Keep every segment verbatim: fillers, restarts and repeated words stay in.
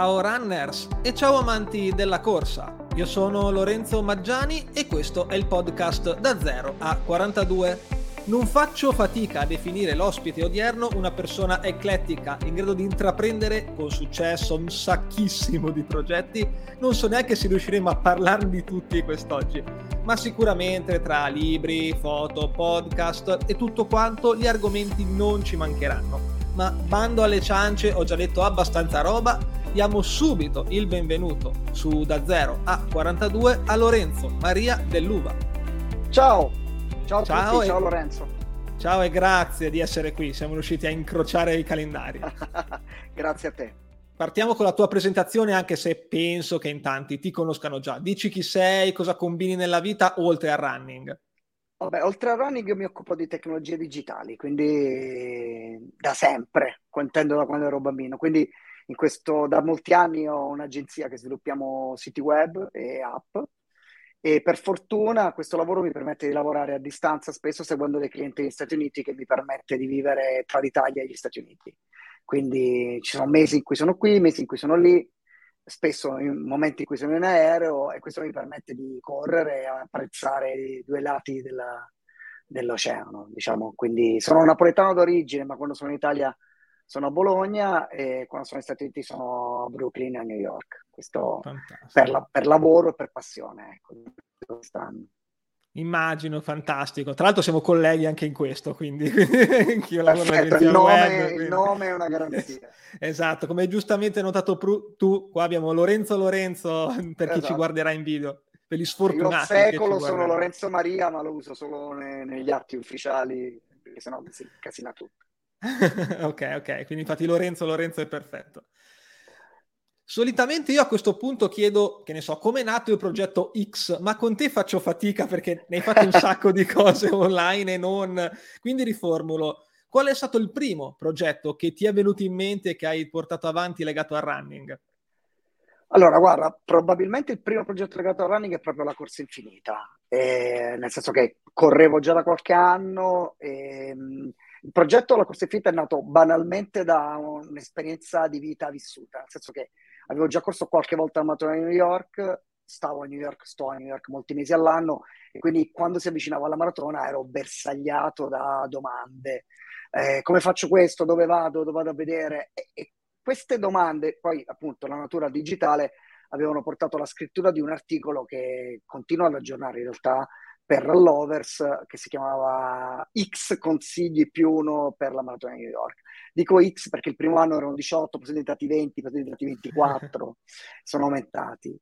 Ciao runners e ciao amanti della corsa, io sono Lorenzo Maggiani e questo è il podcast Da Zero a quarantadue. Non faccio fatica a definire l'ospite odierno una persona eclettica, in grado di intraprendere con successo un sacchissimo di progetti. Non so neanche se riusciremo a parlarne di tutti quest'oggi, ma sicuramente tra libri, foto, podcast e tutto quanto gli argomenti non ci mancheranno. Ma bando alle ciance, ho già detto abbastanza roba, diamo subito il benvenuto su Da Zero a quarantadue a Lorenzo Maria Dell'Uva. Ciao, ciao a ciao tutti, e... ciao Lorenzo. Ciao e grazie di essere qui, siamo riusciti a incrociare i calendari. Grazie a te. Partiamo con la tua presentazione, anche se penso che in tanti ti conoscano già. Dici chi sei, cosa combini nella vita oltre al running. Vabbè, oltre al running io mi occupo di tecnologie digitali, quindi da sempre, intendo da quando ero bambino. Quindi in questo, da molti anni ho un'agenzia che sviluppiamo siti web e app e per fortuna questo lavoro mi permette di lavorare a distanza, spesso seguendo dei clienti negli Stati Uniti, che mi permette di vivere tra l'Italia e gli Stati Uniti. Quindi ci sono mesi in cui sono qui, mesi in cui sono lì, spesso in momenti in cui sono in aereo, e questo mi permette di correre e apprezzare i due lati della, dell'oceano, diciamo. Quindi sono napoletano d'origine, ma quando sono in Italia sono a Bologna e quando sono negli Stati Uniti sono a Brooklyn e a New York. Questo per, la, per lavoro e per passione, ecco, quest'anno. Immagino, fantastico. Tra l'altro siamo colleghi anche in questo, quindi, quindi anch'io lavoro Perfetto, il nome, web, quindi... il nome è una garanzia. Esatto, come hai giustamente notato tu, qua abbiamo Lorenzo Lorenzo per chi esatto. ci guarderà in video, per gli sfortunati. Io secolo sono Lorenzo Maria, ma lo uso solo ne, negli atti ufficiali, perché sennò mi si casina tutto. ok, ok, quindi infatti Lorenzo Lorenzo è perfetto. Solitamente io a questo punto chiedo, che ne so, come è nato il progetto X, ma con te faccio fatica perché ne hai fatto un sacco di cose online e non, quindi riformulo. Qual è stato il primo progetto che ti è venuto in mente e che hai portato avanti legato al running? Allora, guarda, probabilmente il primo progetto legato al running è proprio la corsa infinita, eh, nel senso che correvo già da qualche anno. E, mh, il progetto La corsa infinita è nato banalmente da un'esperienza di vita vissuta, nel senso che avevo già corso qualche volta la maratona di New York, stavo a New York, sto a New York molti mesi all'anno, e quindi quando si avvicinava alla maratona ero bersagliato da domande. Eh, come faccio questo? Dove vado? Dove vado a vedere? E, e queste domande, poi appunto la natura digitale, avevano portato alla scrittura di un articolo che continuo ad aggiornare in realtà per Rollovers, che si chiamava X consigli più uno per la maratona di New York. Dico X perché il primo anno erano diciotto, poi sono diventati venti, poi sono diventati ventiquattro, sono aumentati.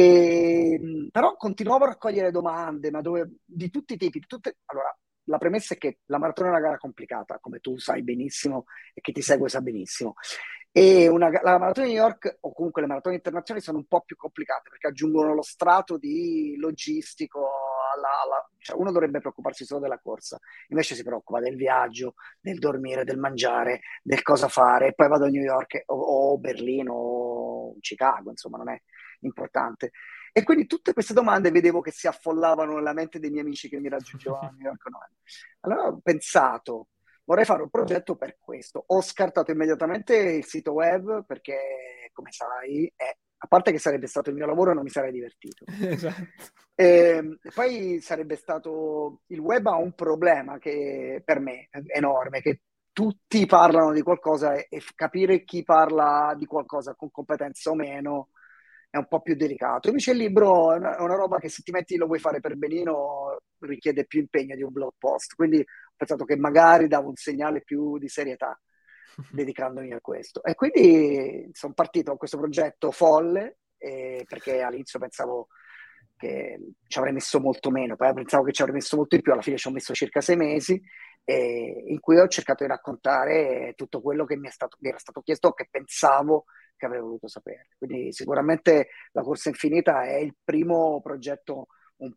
E, però continuavo a raccogliere domande, ma dove, di tutti i tipi. Tutte, allora, la premessa è che la maratona è una gara complicata, come tu sai benissimo e chi ti segue sa benissimo. E una, la maratona di New York, o comunque le maratone internazionali, sono un po' più complicate perché aggiungono lo strato di logistico. Alla, alla, cioè uno dovrebbe preoccuparsi solo della corsa, invece si preoccupa del viaggio, del dormire, del mangiare, del cosa fare. E poi vado a New York o, o Berlino o Chicago, insomma, non è importante. E quindi tutte queste domande vedevo che si affollavano nella mente dei miei amici che mi raggiungevano a New York. Allora ho pensato, vorrei fare un progetto per questo. Ho scartato immediatamente il sito web perché, come sai, è, a parte che sarebbe stato il mio lavoro, non mi sarei divertito. Esatto. E poi sarebbe stato... Il web ha un problema che per me è enorme, che tutti parlano di qualcosa e, e capire chi parla di qualcosa con competenza o meno è un po' più delicato. Invece il libro è una, è una roba che se ti metti lo vuoi fare per benino richiede più impegno di un blog post, quindi ho pensato che magari davo un segnale più di serietà dedicandomi a questo. E quindi sono partito con questo progetto folle, eh, perché all'inizio pensavo che ci avrei messo molto meno, poi pensavo che ci avrei messo molto di più, alla fine ci ho messo circa sei mesi, eh, in cui ho cercato di raccontare tutto quello che mi, è stato, mi era stato chiesto, che pensavo che avrei voluto sapere. Quindi sicuramente La corsa infinita è il primo progetto un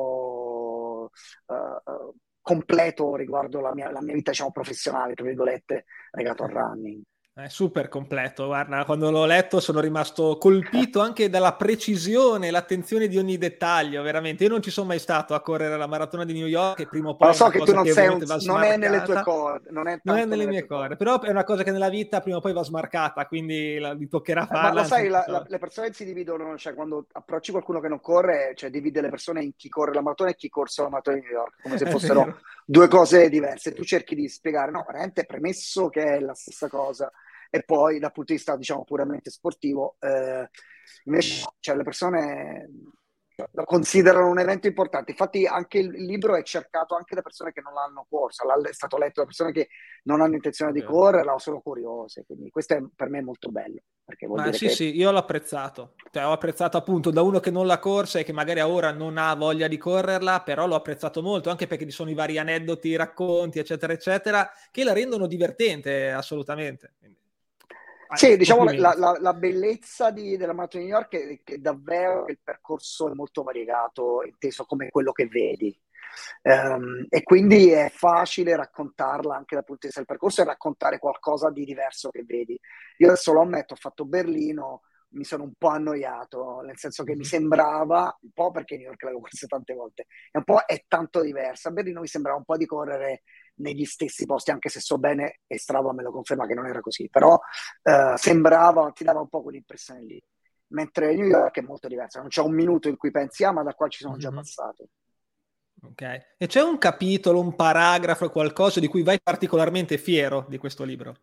po' uh, completo riguardo la mia, la mia vita, diciamo, professionale, tra virgolette, legato al running. È super completo, guarda, quando l'ho letto sono rimasto colpito anche dalla precisione e l'attenzione di ogni dettaglio, veramente. Io non ci sono mai stato a correre la maratona di New York e prima o Ma poi lo è so una che tu cosa non che sei un, ovviamente va non è nelle tue smarcata. corde, non è Non è tanto nelle nelle mie tue corde, corde. però è una cosa che nella vita prima o poi va smarcata, quindi la, mi toccherà Eh, ma farla, lo anzi sai, non la- la- so. le persone si dividono, cioè quando approcci qualcuno che non corre, cioè divide le persone in chi corre la maratona e chi corse la maratona di New York, come se È fossero vero. due cose diverse. Tu cerchi di spiegare, no, veramente premesso che è la stessa cosa, e poi dal punto di vista, diciamo, puramente sportivo, eh, invece, cioè, le persone lo considerano un evento importante. Infatti anche il libro è cercato anche da persone che non l'hanno corsa, l'ha- è stato letto da persone che non hanno intenzione È di vero. correrla o sono curiose, quindi questo è, per me è molto bello, perché vuol Ma dire sì, che sì, io l'ho apprezzato. Cioè, ho apprezzato appunto da uno che non l'ha corsa e che magari a ora non ha voglia di correrla, però l'ho apprezzato molto, anche perché ci sono i vari aneddoti, racconti, eccetera, eccetera, che la rendono divertente, assolutamente. Quindi, ah, sì, diciamo la, complimenti. la- la bellezza di- della maratona di New York è che davvero il percorso è molto variegato, inteso come quello che vedi. Ehm, e quindi è facile raccontarla anche dal punto di vista del percorso e raccontare qualcosa di diverso che vedi. Io adesso lo ammetto, ho fatto Berlino, mi sono un po' annoiato, nel senso che mi Mhm. sembrava, un po' perché New York l'avevo corsa tante volte, e un po' è tanto diversa. A Berlino mi sembrava un po' di correre negli stessi posti, anche se so bene, e Strava me lo conferma che non era così, però eh, sembrava, ti dava un po' quell'impressione lì. Mentre New York è molto diversa, non c'è un minuto in cui pensi, ah, ma da qua ci sono già Mhm. passato. Ok. E c'è un capitolo, un paragrafo, qualcosa di cui vai particolarmente fiero di questo libro?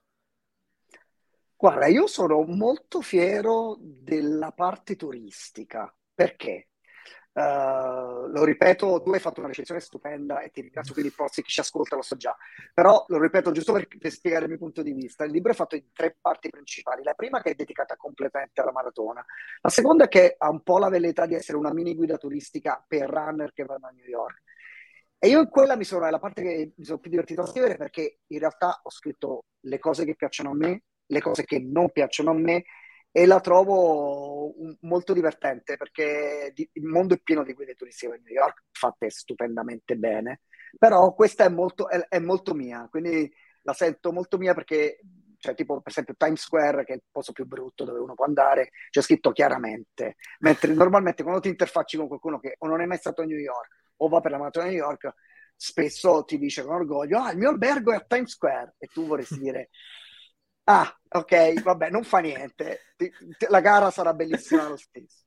Guarda, io sono molto fiero della parte turistica, perché? Eh, lo ripeto, tu hai fatto una recensione stupenda e ti ringrazio, quindi forse chi ci ascolta lo so già, però lo ripeto giusto per, per spiegare il mio punto di vista. Il libro è fatto in tre parti principali. La prima che è dedicata completamente alla maratona, la seconda che ha un po' la velleità di essere una mini guida turistica per runner che vanno a New York. E io in quella mi sono, è la parte che mi sono più divertito a scrivere, perché in realtà ho scritto le cose che piacciono a me, le cose che non piacciono a me, e la trovo un- molto divertente, perché di- il mondo è pieno di guide turistiche a New York, fatte stupendamente bene, però questa è molto, è, è molto mia, quindi la sento molto mia, perché, cioè, tipo, per esempio, Times Square, che è il posto più brutto dove uno può andare, c'è scritto chiaramente, mentre normalmente quando ti interfacci con qualcuno che o non è mai stato a New York o va per la maratona di New York, spesso ti dice con orgoglio, ah, il mio albergo è a Times Square, e tu vorresti dire, ah, ok, vabbè, non fa niente, Ti- ti- la gara sarà bellissima lo stesso.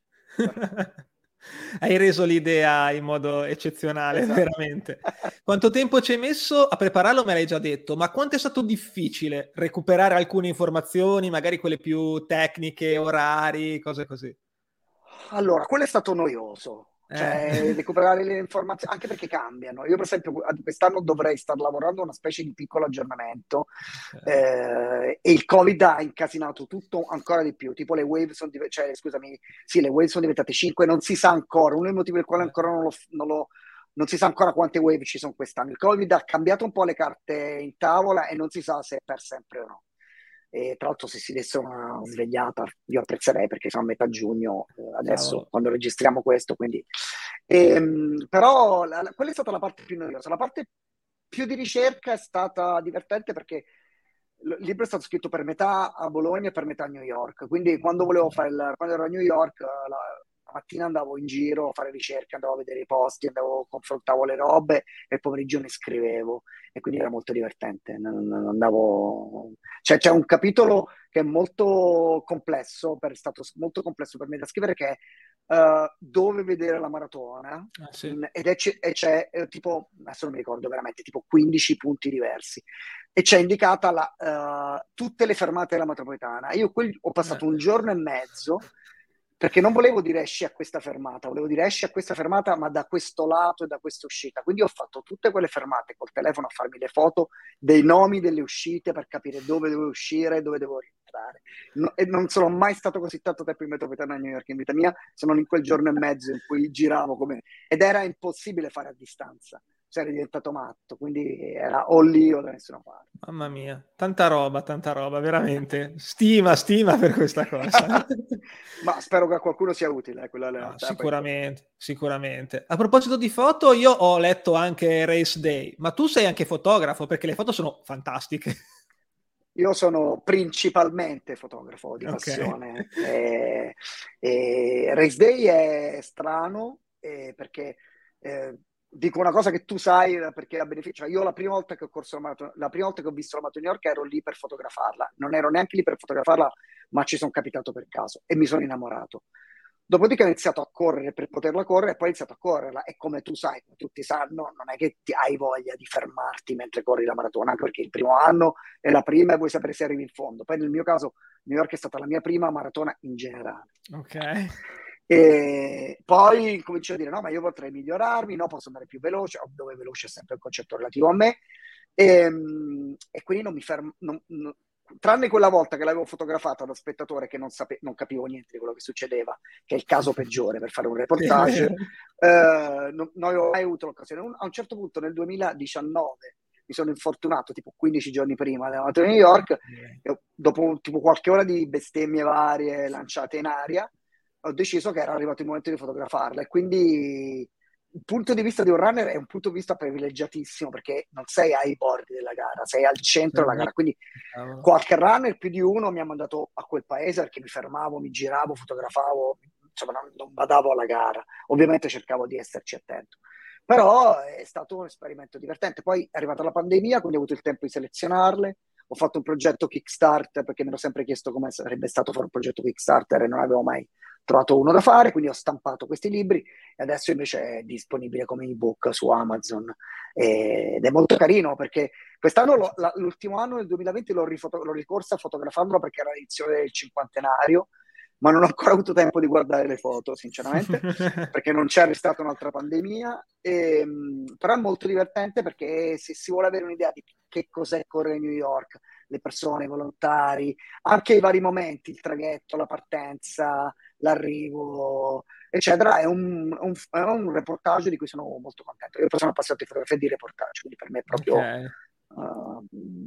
Hai reso l'idea in modo eccezionale, Esatto. veramente. Quanto tempo ci hai messo a prepararlo me l'hai già detto, ma quanto è stato difficile recuperare alcune informazioni, magari quelle più tecniche, orari, cose così? Allora, quello è stato noioso, Eh. cioè recuperare le informazioni, anche perché cambiano. Io, per esempio, quest'anno dovrei star lavorando a una specie di piccolo aggiornamento, Ok. eh, e il Covid ha incasinato tutto ancora di più. Tipo, le wave sono div- cioè, scusami, sì, le wave sono diventate cinque, non si sa ancora, uno dei motivi per il quale Eh. ancora non lo, non lo- non si sa ancora quante wave ci sono quest'anno. Il Covid ha cambiato un po' le carte in tavola e non si sa se è per sempre o no. E tra l'altro, se si desse una svegliata, io apprezzerei, perché siamo a metà giugno eh, adesso Cavolo. quando registriamo questo. Quindi, Ehm, però la- la- quella è stata la parte più noiosa. La parte più di ricerca è stata divertente, perché il libro è stato scritto per metà a Bologna e per metà a New York. Quindi, quando volevo Ok. fare il- quando ero a New York, eh, la, la mattina andavo in giro a fare ricerche, andavo a vedere i posti, andavo, confrontavo le robe, e il pomeriggio ne scrivevo. E quindi era molto divertente. Non- non andavo... Cioè, c'è un capitolo che è molto complesso, per, è stato molto complesso per me da scrivere, che è eh, dove vedere la maratona, Ah, sì. in- ed è, c- e c'è eh, tipo, adesso non mi ricordo veramente, tipo quindici punti diversi, e c'è indicata la, eh, tutte le fermate della metropolitana. Io quel- ho Eh. passato un giorno e mezzo, perché non volevo dire esci a questa fermata, volevo dire esci a questa fermata, ma da questo lato e da questa uscita. Quindi ho fatto tutte quelle fermate col telefono a farmi le foto dei nomi delle uscite, per capire dove dovevo uscire e dove dovevo rientrare. No- e non sono mai stato così tanto tempo in metropolitana a New York in vita mia, se non in quel giorno e mezzo in cui giravo come... Ed era impossibile fare a distanza, cioè eri diventato matto, quindi era o lì o da nessuna parte. Mamma mia, tanta roba, tanta roba, veramente. Stima, stima per questa cosa. Ma spero che a qualcuno sia utile, eh, quella No, realtà, poi dopo. sicuramente, sicuramente. A proposito di foto, io ho letto anche Race Day, ma tu sei anche fotografo perché le foto sono fantastiche. Io sono principalmente fotografo di Ok. passione. E, e Race Day è strano eh, perché eh, dico una cosa che tu sai eh, perché a beneficio. Cioè, io la prima volta che ho corso la maratona, la prima volta che ho visto la maratona di New York ero lì per fotografarla. Non ero neanche lì per fotografarla, ma ci sono capitato per caso e mi sono innamorato. Dopodiché ho iniziato a correre per poterla correre e poi ho iniziato a correrla. E come tu sai, come tutti sanno, non è che ti hai voglia di fermarti mentre corri la maratona, anche perché il primo anno è la prima e vuoi sapere se arrivi in fondo. Poi nel mio caso New York è stata la mia prima maratona in generale. Ok. E poi comincio a dire no, ma io potrei migliorarmi, no, posso andare più veloce, dove veloce è sempre un concetto relativo a me. E, e quindi non mi fermo, non, non, tranne quella volta che l'avevo fotografata da spettatore che non, sape, non capivo niente di quello che succedeva, che è il caso peggiore per fare un Sì, è reportage, vero. eh, non, non avevo mai avuto l'occasione. A un certo punto nel duemiladiciannove mi sono infortunato tipo quindici giorni prima della maratona di New York, e dopo tipo qualche ora di bestemmie varie lanciate in aria, ho deciso che era arrivato il momento di fotografarla e quindi il punto di vista di un runner è un punto di vista privilegiatissimo perché non sei ai bordi della gara, sei al centro della gara, quindi Cavolo. qualche runner più di uno mi ha mandato a quel paese perché mi fermavo, mi giravo, fotografavo, insomma non, non badavo alla gara, ovviamente cercavo di esserci attento. Però è stato un esperimento divertente. Poi è arrivata la pandemia, quindi ho avuto il tempo di selezionarle. Ho fatto un progetto Kickstarter perché mi ero sempre chiesto come sarebbe stato fare un progetto Kickstarter e non avevo mai trovato uno da fare, quindi ho stampato questi libri e adesso invece è disponibile come ebook su Amazon ed è molto carino perché quest'anno, lo, la, l'ultimo anno nel duemilaventi l'ho, rifoto- l'ho ricorsa fotografandolo perché era l'edizione del cinquantenario, ma non ho ancora avuto tempo di guardare le foto, sinceramente, perché non c'è stata un'altra pandemia, e, però è molto divertente perché se si vuole avere un'idea di che cos'è correre a New York, le persone, i volontari, anche i vari momenti, il traghetto, la partenza, l'arrivo, eccetera, è un, un, è un reportage di cui sono molto contento. Io sono appassionato di fotografia e di reportage, quindi per me è proprio Ok. uh,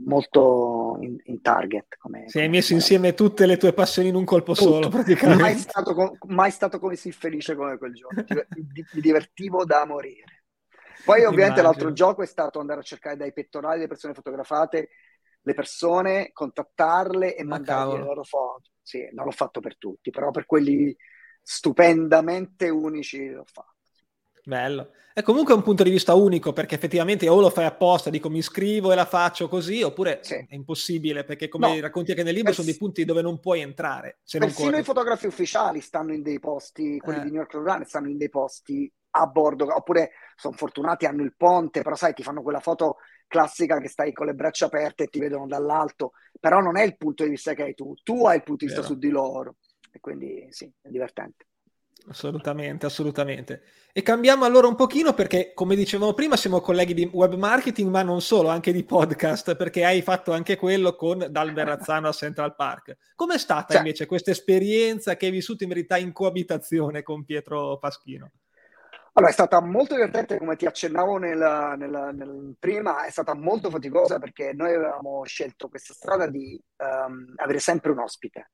molto in, in target come, Sì, hai come, messo come lavoro. insieme tutte le tue passioni in un colpo solo, Tutto, mai praticamente. stato, co- mai stato così felice come quel giorno. Diver- di- mi divertivo da morire. Poi ovviamente l'altro Immagino. gioco è stato andare a cercare dai pettorali delle persone fotografate le persone, contattarle e Ah, mandargli le cavolo. loro foto. Sì, non l'ho fatto per tutti, però per quelli stupendamente unici l'ho fatto. Bello. È comunque un punto di vista unico perché effettivamente o lo fai apposta, dico mi iscrivo e la faccio così, oppure Sì. è impossibile perché come No, racconti anche nel libro sono dei pers- punti dove non puoi entrare se non persino i corri. fotografi ufficiali stanno in dei posti, quelli Eh, di New York Run stanno in dei posti a bordo, oppure sono fortunati, hanno il ponte, però sai, ti fanno quella foto classica che stai con le braccia aperte e ti vedono dall'alto, però non è il punto di vista che hai tu, tu hai il punto di vista su vero. di loro, e quindi sì, è divertente. Assolutamente, assolutamente. E cambiamo allora un pochino perché, come dicevamo prima, siamo colleghi di web marketing, ma non solo, anche di podcast, perché hai fatto anche quello con Dal Verrazzano a Central Park. Com'è stata Cioè, invece questa esperienza che hai vissuto in verità in coabitazione con Pietro Paschino? allora, è stata molto divertente, come ti accennavo nel, nel- nel- prima, è stata molto faticosa perché noi avevamo scelto questa strada di ehm, avere sempre un ospite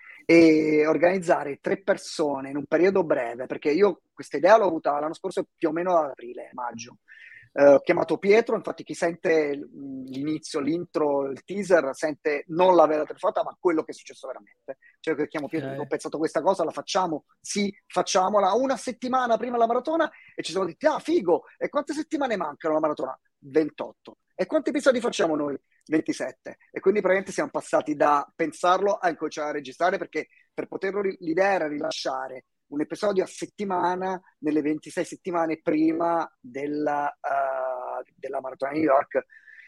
e organizzare tre persone in un periodo breve, perché io questa idea l'ho avuta l'anno scorso più o meno ad aprile, maggio. Eh, ho chiamato Pietro, infatti chi sente l'inizio, l'intro, il teaser, sente non la vera telefonata, ma quello che è successo veramente. Cioè che chiamo Pietro, dico, ho Ok. pensato questa cosa, la facciamo? Sì, facciamola una settimana prima della maratona e ci siamo detti, ah figo, e quante settimane mancano alla maratona? ventotto. E quanti episodi facciamo noi? ventisette. E quindi praticamente siamo passati da pensarlo a incominciare a registrare perché per poterlo, l'idea era rilasciare un episodio a settimana nelle ventisei settimane prima della, uh, della Maratona di New York.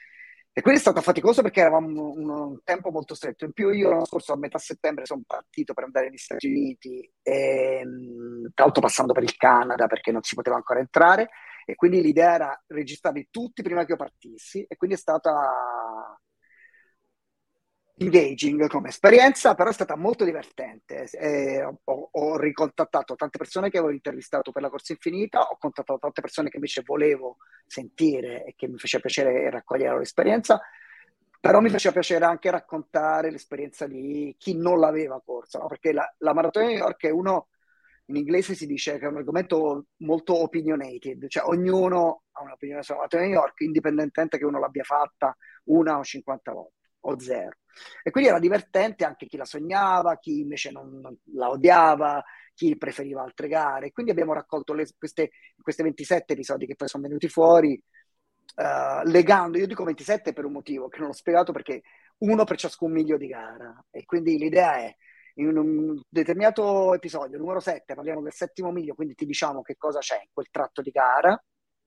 E quindi è stato faticoso perché eravamo un, un tempo molto stretto. In più io l'anno scorso a metà settembre sono partito per andare negli Stati Uniti, e, tra l'altro passando per il Canada perché non si poteva ancora entrare, e quindi l'idea era registrarli tutti prima che io partissi, e quindi è stata engaging come esperienza, però è stata molto divertente. Eh, ho, ho ricontattato tante persone che avevo intervistato per la Corsa Infinita, ho contattato tante persone che invece volevo sentire e che mi faceva piacere raccogliere la loro esperienza, però mi faceva piacere anche raccontare l'esperienza di chi non l'aveva corsa, no? Perché la, la Maratona di New York è uno, in inglese si dice che è un argomento molto opinionated, cioè ognuno ha un'opinione sulla Maratona di New York, indipendentemente che uno l'abbia fatta una o cinquanta volte. o zero. E quindi era divertente anche chi la sognava, chi invece non, non la odiava, chi preferiva altre gare. Quindi abbiamo raccolto le, queste, queste ventisette episodi che poi sono venuti fuori, uh, legando, io dico ventisette per un motivo che non ho spiegato, perché uno per ciascun miglio di gara. E quindi l'idea è, in un determinato episodio, numero sette, parliamo del settimo miglio, quindi ti diciamo che cosa c'è in quel tratto di gara,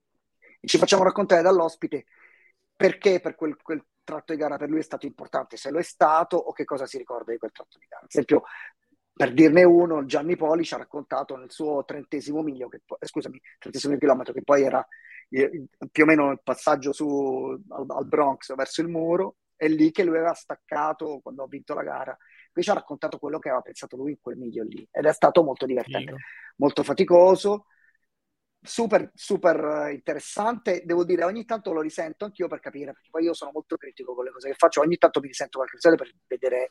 e ci facciamo raccontare dall'ospite perché per quel, quel tratto di gara per lui è stato importante, se lo è stato, o che cosa si ricorda di quel tratto di gara. Ad esempio, per dirne uno, Gianni Poli ci ha raccontato nel suo trentesimo miglio, che poi, eh, scusami, trentesimo chilometro, che poi era eh, più o meno il passaggio su, al, al Bronx verso il muro, è lì che lui aveva staccato quando ha vinto la gara. Qui ci ha raccontato quello che aveva pensato lui in quel miglio lì, ed è stato molto divertente, Figo. molto faticoso, super super interessante. Devo dire, ogni tanto lo risento anch'io per capire, perché poi io sono molto critico con le cose che faccio, ogni tanto mi risento qualche cosa per vedere,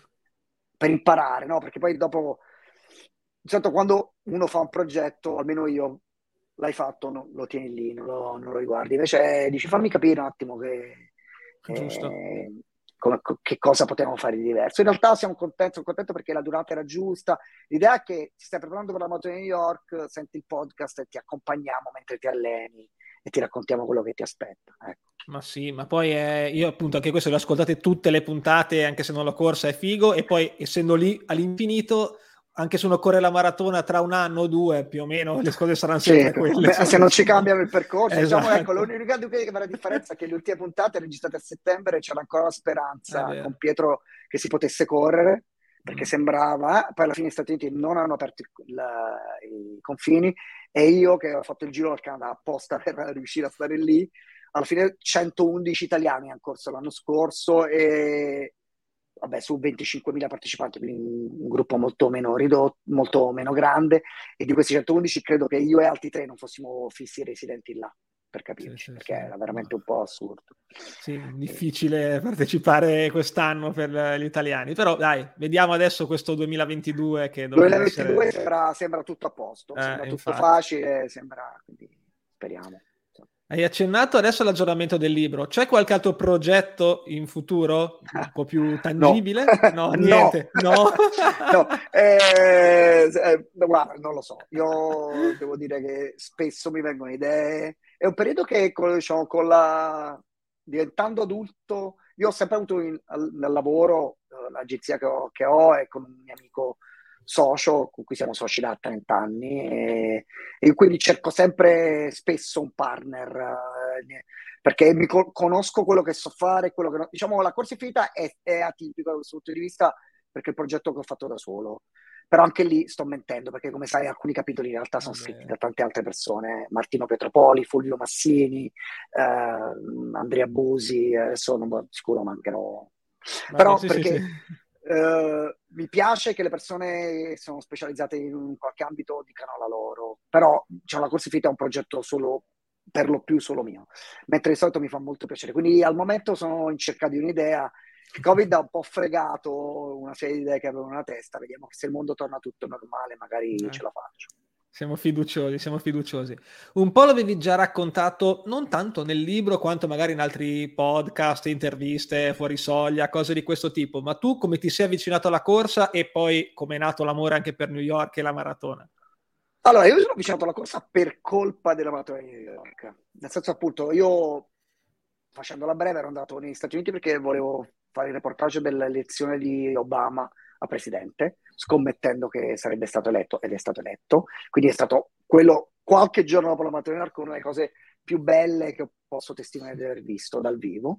per imparare, no? Perché poi dopo, certo, quando uno fa un progetto, almeno io, l'hai fatto, no, lo tieni lì, non lo, non lo riguardi. Invece dici, fammi capire un attimo che, Giusto. eh, come, che cosa potevamo fare di diverso. In realtà siamo contenti, sono contento perché la durata era giusta. L'idea è che ti stai preparando per la moto di New York, senti il podcast e ti accompagniamo mentre ti alleni e ti raccontiamo quello che ti aspetta. Ecco. Ma sì, ma poi è, io appunto anche questo le ho ascoltate tutte le puntate, anche se non l'ho corsa, è figo, e poi essendo lì all'infinito, anche se uno corre la maratona tra un anno o due, più o meno le cose saranno sempre sì, quelle. beh, se non ci cambiano il percorso, esatto. diciamo, ecco, l'unica che fa la differenza è che le ultime puntate registrate a settembre c'era ancora la speranza con Pietro che si potesse correre, perché mm. sembrava, poi alla fine gli Stati Uniti non hanno aperto il, la, i confini, e io che ho fatto il giro al Canada apposta per riuscire a stare lì, alla fine centoundici italiani hanno corso l'anno scorso, e vabbè, su venticinquemila partecipanti, quindi un gruppo molto meno ridotto, molto meno grande, e di questi centoundici credo che io e altri tre non fossimo fissi residenti là, per capirci, sì, sì, perché sì, era veramente un po' assurdo. Sì, difficile partecipare quest'anno per gli italiani, però dai, vediamo adesso questo duemilaventidue che dovrebbe duemilaventidue essere... sembra, sembra tutto a posto, eh, sembra infatti. tutto facile, sembra, quindi speriamo. Hai accennato adesso all'aggiornamento del libro. C'è qualche altro progetto in futuro un po' più tangibile? No, No, niente. No, no. Eh, eh, guarda, non lo so. Io devo dire che spesso mi vengono idee. È un periodo che, diciamo, con la diventando adulto, io ho sempre avuto in, nel lavoro l'agenzia che ho, che ho e con un mio amico socio con cui siamo soci da trenta anni, e, e quindi cerco sempre spesso un partner, eh, perché mi co- conosco quello che so fare, quello che no. Diciamo, la corsa infinita è, è atipica da questo punto di vista, perché è il progetto che ho fatto da solo, però anche lì sto mentendo, perché come sai alcuni capitoli in realtà sono Vabbè. scritti da tante altre persone: Martino Pietropoli, Fulvio Massini, eh, Andrea Busi, adesso non sono sicuro mancherò. Vabbè, però sì, perché sì, sì. Uh, mi piace che le persone che sono specializzate in qualche ambito dicano la loro, però diciamo, la corsa infinita è un progetto solo, per lo più solo mio, mentre di solito mi fa molto piacere, quindi al momento sono in cerca di un'idea. Il Covid ha un po' fregato una serie di idee che avevo nella testa, vediamo che se il mondo torna tutto normale magari eh. ce la faccio. Siamo fiduciosi, siamo fiduciosi. Un po' l'avevi già raccontato, non tanto nel libro quanto magari in altri podcast, interviste, fuori soglia, cose di questo tipo, ma tu come ti sei avvicinato alla corsa e poi come è nato l'amore anche per New York e la maratona? Allora, io mi sono avvicinato alla corsa per colpa della maratona di New York, nel senso, appunto, io facendola breve ero andato negli Stati Uniti perché volevo fare il reportage dell'elezione di Obama a presidente, scommettendo che sarebbe stato eletto, ed è stato eletto. Quindi è stato quello, qualche giorno dopo la maratona di New York, una delle cose più belle che posso testimoniare di aver visto dal vivo.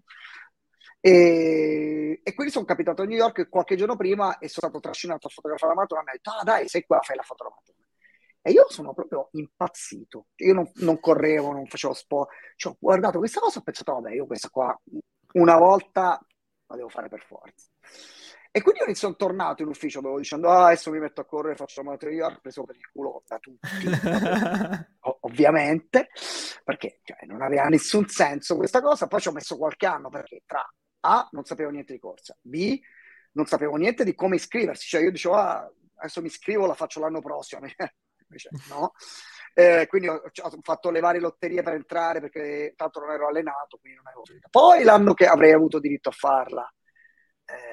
E, e quindi sono capitato a New York qualche giorno prima e sono stato trascinato a fotografare la maratona, e mi ha detto: ah dai, sei qua, fai la foto della maratona. E io sono proprio impazzito. Io non, non correvo, non facevo sport. Cioè, ho guardato questa cosa e ho pensato: vabbè, io questa qua una volta la devo fare per forza. E quindi io sono tornato in ufficio, avevo dicendo: ah, adesso mi metto a correre, faccio la maratona di New York, preso per il culo da tutti, ovviamente, perché cioè, non aveva nessun senso questa cosa. Poi ci ho messo qualche anno, perché tra A, non sapevo niente di corsa, B, non sapevo niente di come iscriversi. Cioè io dicevo: ah, adesso mi iscrivo, la faccio l'anno prossimo. Invece no. Eh, quindi ho, ho fatto le varie lotterie per entrare, perché tanto non ero allenato, quindi non ero finita. Poi l'anno che avrei avuto diritto a farla,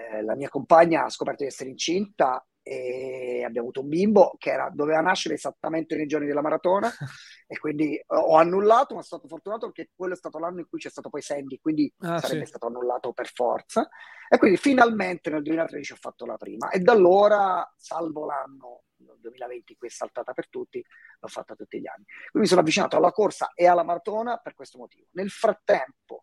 eh, la mia compagna ha scoperto di essere incinta e abbiamo avuto un bimbo che era, doveva nascere esattamente nei giorni della maratona e quindi ho annullato, ma sono stato fortunato perché quello è stato l'anno in cui c'è stato poi Sandy, quindi Ah, sarebbe sì. stato annullato per forza. E quindi finalmente nel duemilatredici ho fatto la prima e da allora, salvo l'anno duemilaventi, qui è saltata per tutti, l'ho fatta tutti gli anni. Quindi mi sono avvicinato alla corsa e alla maratona per questo motivo. Nel frattempo,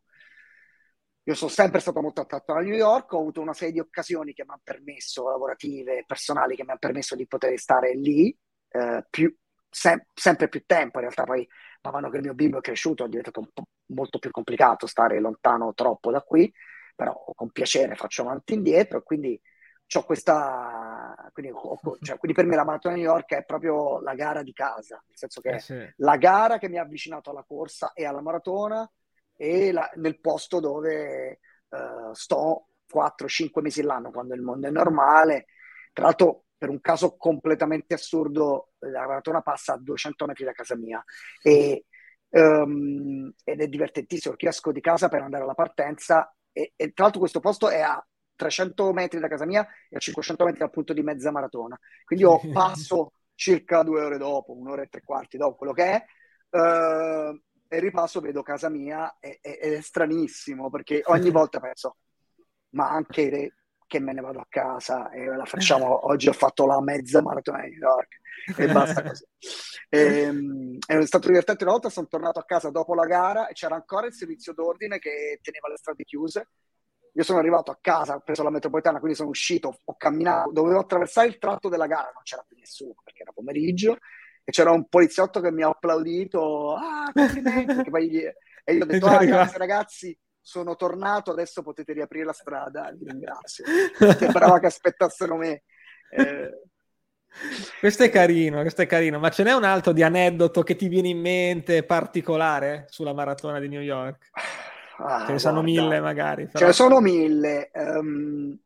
io sono sempre stato molto attratto a New York, ho avuto una serie di occasioni che mi hanno permesso, lavorative e personali, che mi hanno permesso di poter stare lì eh, più, sem- sempre più tempo. In realtà poi, man mano che il mio bimbo è cresciuto, è diventato un po' molto più complicato stare lontano troppo da qui, però con piacere faccio avanti e indietro, quindi c'ho questa... Quindi, ho- cioè, quindi per me la maratona di New York è proprio la gara di casa, nel senso Eh che sì. la gara che mi ha avvicinato alla corsa e alla maratona e la, nel posto dove uh, sto quattro cinque mesi l'anno quando il mondo è normale. Tra l'altro, per un caso completamente assurdo, la maratona passa a duecento metri da casa mia e, um, ed è divertentissimo perché io esco di casa per andare alla partenza e, e tra l'altro questo posto è a trecento metri da casa mia e a cinquecento metri dal punto di mezza maratona, quindi io passo circa due ore dopo, un'ora e tre quarti dopo quello che è, uh, e ripasso, vedo casa mia ed è, è stranissimo perché ogni volta penso, ma anche che me ne vado a casa e la facciamo, oggi ho fatto la mezza maratona di New York e basta così. E, è stato divertente. Una volta sono tornato a casa dopo la gara e c'era ancora il servizio d'ordine che teneva le strade chiuse. Io sono arrivato a casa, ho preso la metropolitana, quindi sono uscito, ho camminato, dovevo attraversare il tratto della gara, non c'era più nessuno perché era pomeriggio e c'era un poliziotto che mi ha applaudito, ah, complimenti, perché poi gli... e io ho detto, ah, grazie ragazzi, sono tornato, adesso potete riaprire la strada, vi ringrazio. Sembrava che aspettassero me. Eh... Questo è carino, questo è carino, ma ce n'è un altro di aneddoto che ti viene in mente particolare sulla maratona di New York? Ah, Ce ne sanno guarda, mille magari, ce ne però... sono mille. Um,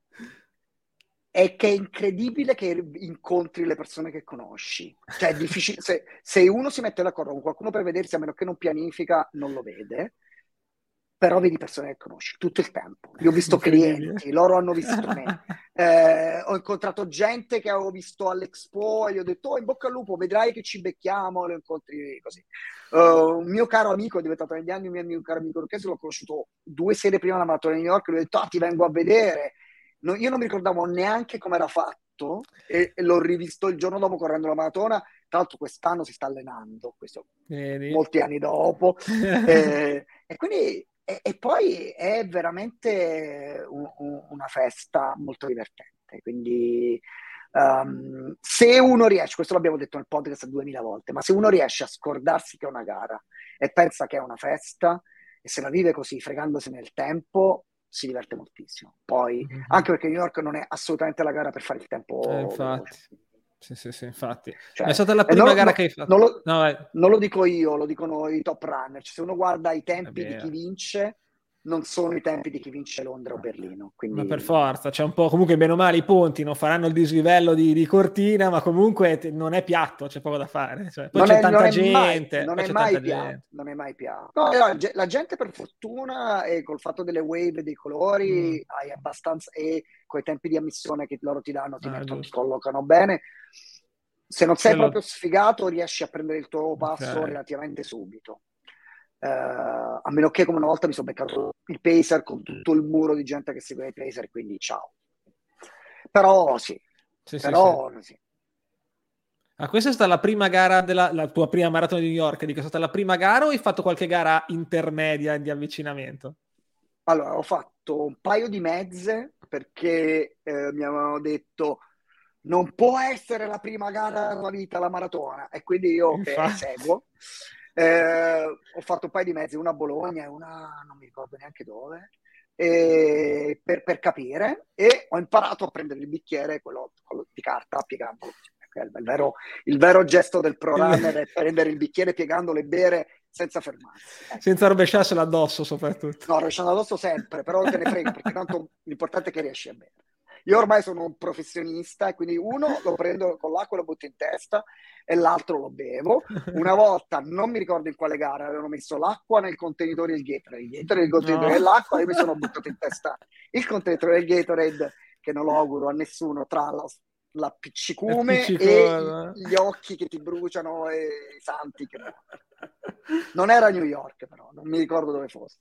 è che è incredibile che incontri le persone che conosci. Cioè, è difficile. Se, se uno si mette d'accordo con qualcuno per vedersi, a meno che non pianifica, non lo vede. Però vedi persone che conosci tutto il tempo. Io ho visto clienti, loro hanno visto me. Eh, ho incontrato gente che avevo visto all'Expo e gli ho detto, oh, in bocca al lupo, vedrai che ci becchiamo, lo incontri così. Uh, un mio caro amico, è diventato negli anni un mio, mio caro amico Lucchese, l'ho conosciuto due sere prima della maratona di New York, e gli ho detto, ah, ti vengo a vedere. No, io non mi ricordavo neanche come era fatto e, e l'ho rivisto il giorno dopo correndo la maratona. Tra l'altro quest'anno si sta allenando, questo Vedi? molti anni dopo. eh, e quindi e, e poi è veramente un, un, una festa molto divertente. Quindi um, se uno riesce, questo l'abbiamo detto nel podcast duemila volte, ma se uno riesce a scordarsi che è una gara e pensa che è una festa e se la vive così fregandosene il tempo, si diverte moltissimo. Poi, Mm-hmm. anche perché New York non è assolutamente la gara per fare il tempo eh, infatti. veloce. Sì, sì, sì, infatti. Cioè, Ma è stata la prima non, gara no, che hai fatto? non, lo, No, non lo dico io, lo dicono i top runner. Cioè, se uno guarda i tempi di chi vince, non sono i tempi di chi vince Londra o Berlino. Quindi... Ma per forza, c'è un po' comunque bene o male i ponti non faranno il dislivello di, di Cortina, ma comunque te, non è piatto, c'è poco da fare. Cioè, poi Non c'è è, non tanta è mai, gente, non poi è c'è mai tanta piatto, gente. non è mai piatto. No, la, la gente per fortuna e col fatto delle wave e dei colori Mm. hai abbastanza e coi tempi di ammissione che loro ti danno, ti Ah, mettono, ti giusto. collocano bene. Se non sei Quello... proprio sfigato, riesci a prendere il tuo passo Okay. relativamente subito. Uh, a meno che come una volta mi sono beccato il pacer con tutto il muro di gente che segue i pacer, quindi ciao. Però sì, Sì, sì, sì. però sì. Ah, questa è stata la prima gara della la tua prima maratona di New York, dico, è stata la prima gara o hai fatto qualche gara intermedia di avvicinamento? Allora, ho fatto un paio di mezze perché eh, mi avevano detto non può essere la prima gara della tua vita la maratona e quindi io che Infatti. seguo eh, ho fatto un paio di mezze, una a Bologna e una non mi ricordo neanche dove, e per, per capire e ho imparato a prendere il bicchiere, quello, quello di carta, piegandolo. Il vero, il vero gesto del pro runner è prendere il bicchiere piegandolo e bere senza fermarsi. Ecco. Senza rovesciarselo addosso soprattutto. No, rovesciando addosso sempre, però te ne frega perché tanto l'importante è che riesci a bere. Io ormai sono un professionista e quindi uno lo prendo con l'acqua e lo butto in testa e l'altro lo bevo. Una volta, non mi ricordo in quale gara, avevano messo l'acqua nel contenitore del Gatorade, il Gatorade nel contenitore No. dell'acqua e io mi sono buttato in testa il contenitore del Gatorade che non lo auguro a nessuno, tra la, l'appiccicume e Appiccicosa. gli occhi che ti bruciano e i santi che... Non era New York, però, non mi ricordo dove fosse.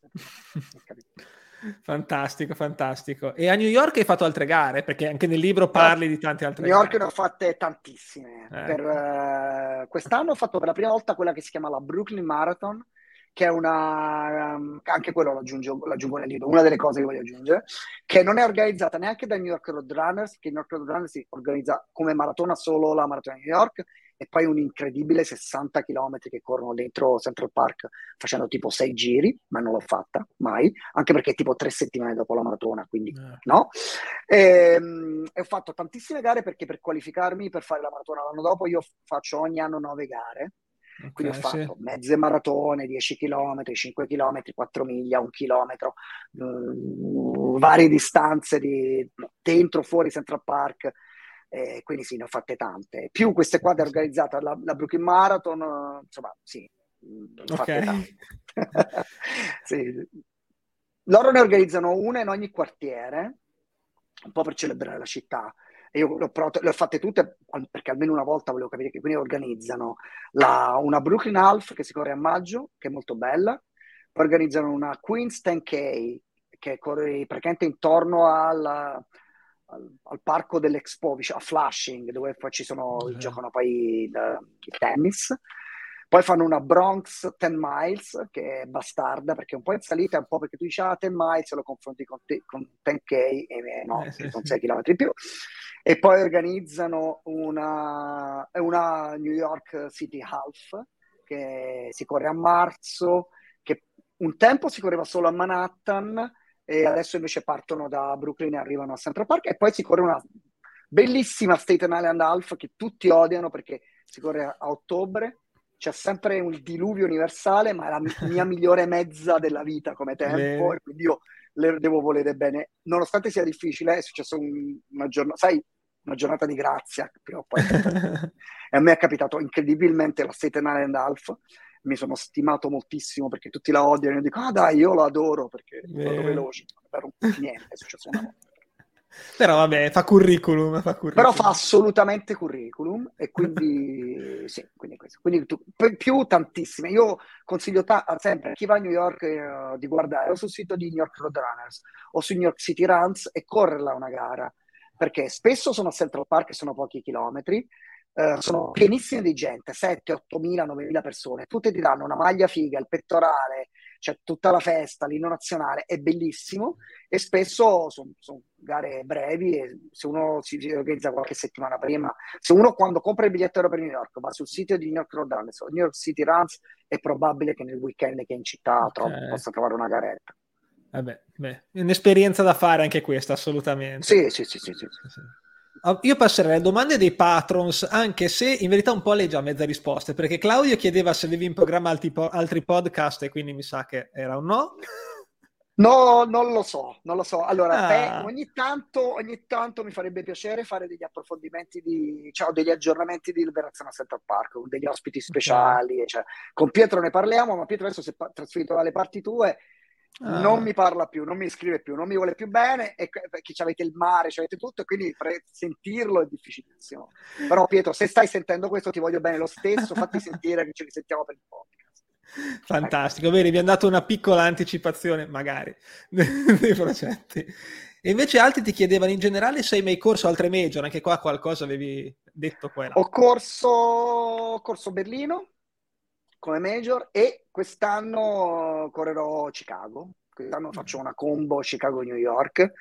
Fantastico, fantastico. E a New York hai fatto altre gare? Perché anche nel libro No, parli di tante altre New York gare. ne ho fatte tantissime. Ecco. Per, eh, quest'anno ho fatto per la prima volta quella che si chiama la Brooklyn Marathon, che è una, um, anche quello lo aggiungo, lo aggiungo nel libro, una delle cose che voglio aggiungere, che non è organizzata neanche dai New York Roadrunners, che New York Roadrunners si organizza come maratona solo la maratona di New York, e poi un incredibile sessanta chilometri che corrono dentro Central Park facendo tipo sei giri, ma non l'ho fatta mai, anche perché è tipo tre settimane dopo la maratona, quindi Eh. no. E, e ho fatto tantissime gare perché per qualificarmi per fare la maratona l'anno dopo io faccio ogni anno nove gare. Ok, Quindi ho fatto sì. mezze maratone, dieci chilometri, cinque chilometri, quattro miglia, un chilometro, eh, varie distanze di, dentro, fuori Central Park. Eh, quindi sì, ne ho fatte tante. Più queste qua da organizzata, la, la Brooklyn Marathon, eh, insomma, sì, ne ho Ok. fatte tante. Sì. Loro ne organizzano una in ogni quartiere, un po' per celebrare la città. E io le ho, provato, le ho fatte tutte perché almeno una volta volevo capire che quindi organizzano la, una Brooklyn Half che si corre a maggio, che è molto bella, poi organizzano una Queens ten K che corre praticamente intorno al, al, al parco dell'Expo, a Flushing, dove poi ci sono, giocano poi il, il tennis. Poi fanno una Bronx ten miles, che è bastarda, perché è un po' in salita, un po' perché tu dici, ah, ten miles, lo confronti con, te, con ten K, e no, Eh, sì, con sì. sei chilometri in più. E poi organizzano una, una New York City Half, che si corre a marzo, che un tempo si correva solo a Manhattan, e adesso invece partono da Brooklyn e arrivano a Central Park, e poi si corre una bellissima Staten Island Half che tutti odiano perché si corre a, a ottobre. C'è sempre un diluvio universale, ma è la mia migliore mezza della vita come tempo, Bene. e quindi io le devo volere bene. Nonostante sia difficile, è successo un, una giornata, sai, una giornata di grazia, prima o poi capita. E a me è capitato incredibilmente la Staten Island Half, mi sono stimato moltissimo perché tutti la odiano, e io dico, ah dai, io lo adoro perché vado Bene. veloce, per un, niente, è successo una volta. Però vabbè, fa curriculum, fa Però fa curriculum. assolutamente curriculum, e quindi sì, quindi questo. Quindi tu, più tantissime. Io consiglio ta- sempre a chi va a New York eh, di guardare o sul sito di New York Roadrunners o su New York City Runs e correrla una gara, perché spesso sono a Central Park e sono pochi chilometri, eh, sono pienissime di gente, sette, otto mila, nove mila persone, tutte ti danno una maglia figa, il pettorale, c'è tutta la festa, l'inno nazionale, è bellissimo, e spesso sono son gare brevi, e se uno si organizza qualche settimana prima, se uno quando compra il biglietto per New York va sul sito di New York Roadrunners o New York City Runs, è probabile che nel weekend che è in città tro- Ok. possa trovare una garetta. Vabbè, beh, è un'esperienza da fare anche questa, assolutamente. Sì, sì, sì, sì, sì. Sì. Ah, io passerei alle domande dei patrons, anche se in verità un po' lei già mezza risposte, perché Claudio chiedeva se avevi in programma altri, po- altri podcast e quindi mi sa che era un no. No, non lo so, non lo so. Allora, beh, Ah, ogni tanto, ogni tanto mi farebbe piacere fare degli approfondimenti di, cioè, degli aggiornamenti di Liberazione a Central Park, con degli ospiti ok. speciali. Cioè, con Pietro ne parliamo, ma Pietro adesso si è pa- trasferito dalle parti tue, non Ah. mi parla più, non mi scrive più, non mi vuole più bene, e que- perché avete il mare, avete tutto, e quindi pre- sentirlo è difficilissimo. Però Pietro, se stai sentendo questo, ti voglio bene lo stesso, fatti sentire che ci risentiamo per il podcast. Ecco. Fantastico, bene, vi hanno dato una piccola anticipazione, magari, dei progetti. E invece altri ti chiedevano in generale se hai mai corso altre major, anche qua qualcosa avevi detto qua e là. Ho corso, ho corso Berlino come major, e quest'anno correrò Chicago. Quest'anno faccio una combo Chicago-New York.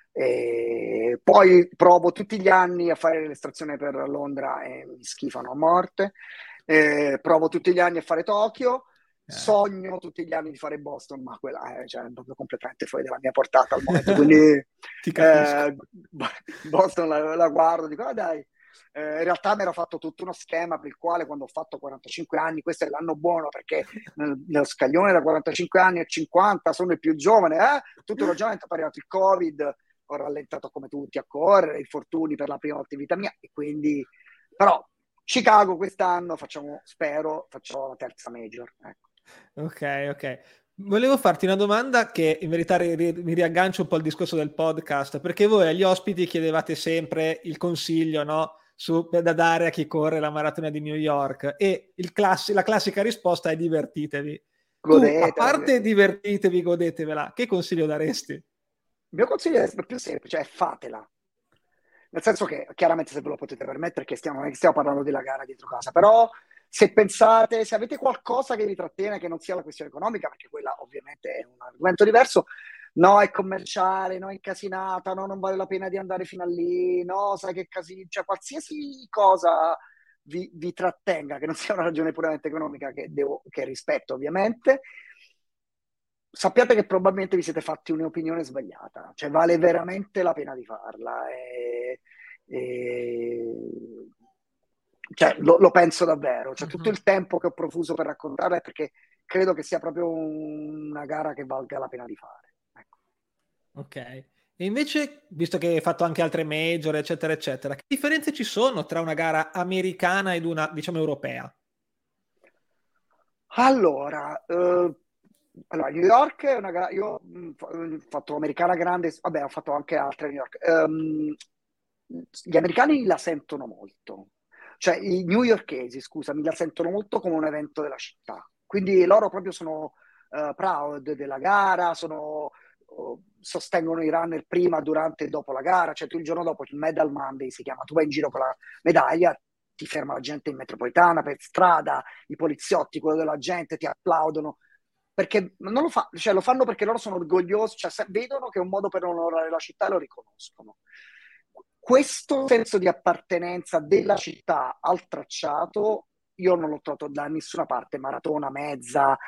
E poi provo tutti gli anni a fare l'estrazione per Londra e mi schifano a morte. E provo tutti gli anni a fare Tokyo. Eh. Sogno tutti gli anni di fare Boston, ma quella è, cioè, è proprio completamente fuori dalla mia portata al momento. Quindi Ti capisco. eh, Boston la, la guardo, dico, ah, dai. Eh, in realtà mi ero fatto tutto uno schema per il quale, quando ho fatto quarantacinque anni, questo è l'anno buono perché nel, nello scaglione da quarantacinque anni a cinquanta sono il più giovane, eh? Tutto il ragionamento, poi è arrivato il Covid, ho rallentato come tutti a correre, infortuni per la prima volta in vita mia, e quindi, però Chicago quest'anno facciamo, spero, facciamo la terza major, ecco. Ok, ok. Volevo farti una domanda che in verità ri- ri- mi riaggancio un po' al discorso del podcast, perché voi agli ospiti chiedevate sempre il consiglio, no? Su, da dare a chi corre la maratona di New York, e il classi- la classica risposta è divertitevi. Tu, a Godetela, parte divertitevi. divertitevi, godetevela, che consiglio daresti? Il mio consiglio è più semplice, è fatela. Nel senso che chiaramente se ve lo potete permettere, che stiamo, non è che stiamo parlando della gara dietro casa, però se pensate, se avete qualcosa che vi trattiene che non sia la questione economica, perché quella ovviamente è un argomento diverso, no, è commerciale, no, è incasinata, no, non vale la pena di andare fino a lì, no, sai che casino, cioè qualsiasi cosa vi, vi trattenga, che non sia una ragione puramente economica, che, devo, che rispetto ovviamente, sappiate che probabilmente vi siete fatti un'opinione sbagliata, cioè vale veramente la pena di farla. E, e- cioè, lo, lo penso davvero, cioè, tutto Mhm. il tempo che ho profuso per raccontarla è perché credo che sia proprio un- una gara che valga la pena di fare. Ecco. Ok. E invece, visto che hai fatto anche altre major, eccetera, eccetera, che differenze ci sono tra una gara americana ed una, diciamo, europea? Allora, eh, allora, New York è una gara, io mh, fa- ho fatto americana grande, vabbè, ho fatto anche altre New York. Ehm, gli americani la sentono molto, cioè i newyorkesi, scusami, la sentono molto come un evento della città. Quindi loro proprio sono eh, proud della gara, sono, oh, sostengono i runner prima, durante e dopo la gara, cioè tu il giorno dopo, il Medal Monday si chiama, tu vai in giro con la medaglia, ti ferma la gente in metropolitana, per strada, i poliziotti, quello della gente ti applaudono perché non lo, fa, cioè, lo fanno perché loro sono orgogliosi, cioè, se- vedono che è un modo per onorare la città e lo riconoscono. Questo senso di appartenenza della città al tracciato io non l'ho trovato da nessuna parte, maratona, mezza.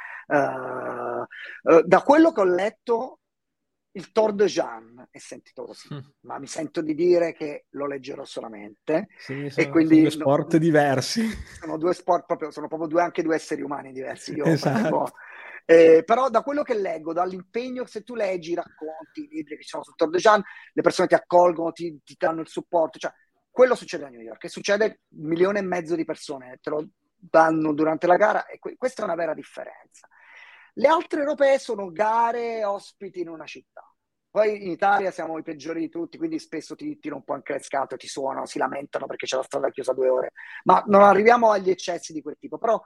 eh, eh, da quello che ho letto, il Tour de Jeanne è sentito così, Mm. ma mi sento di dire che lo leggerò solamente Sì, e sono, sono due quindi no- sport diversi. sono due sport proprio, sono proprio due, anche due esseri umani diversi. Io Esatto. appartengo, eh, però da quello che leggo, dall'impegno, se tu leggi i racconti, i libri che ci sono sul Tour de Jean, le persone ti accolgono, ti, ti danno il supporto, cioè quello succede a New York e succede un milione e mezzo di persone, te lo danno durante la gara e que- questa è una vera differenza. Le altre europee sono gare ospiti in una città. Poi in Italia siamo i peggiori di tutti, quindi spesso ti tirano un po' anche le scatole, ti suonano, si lamentano perché c'è la strada chiusa due ore, ma non arriviamo agli eccessi di quel tipo. Però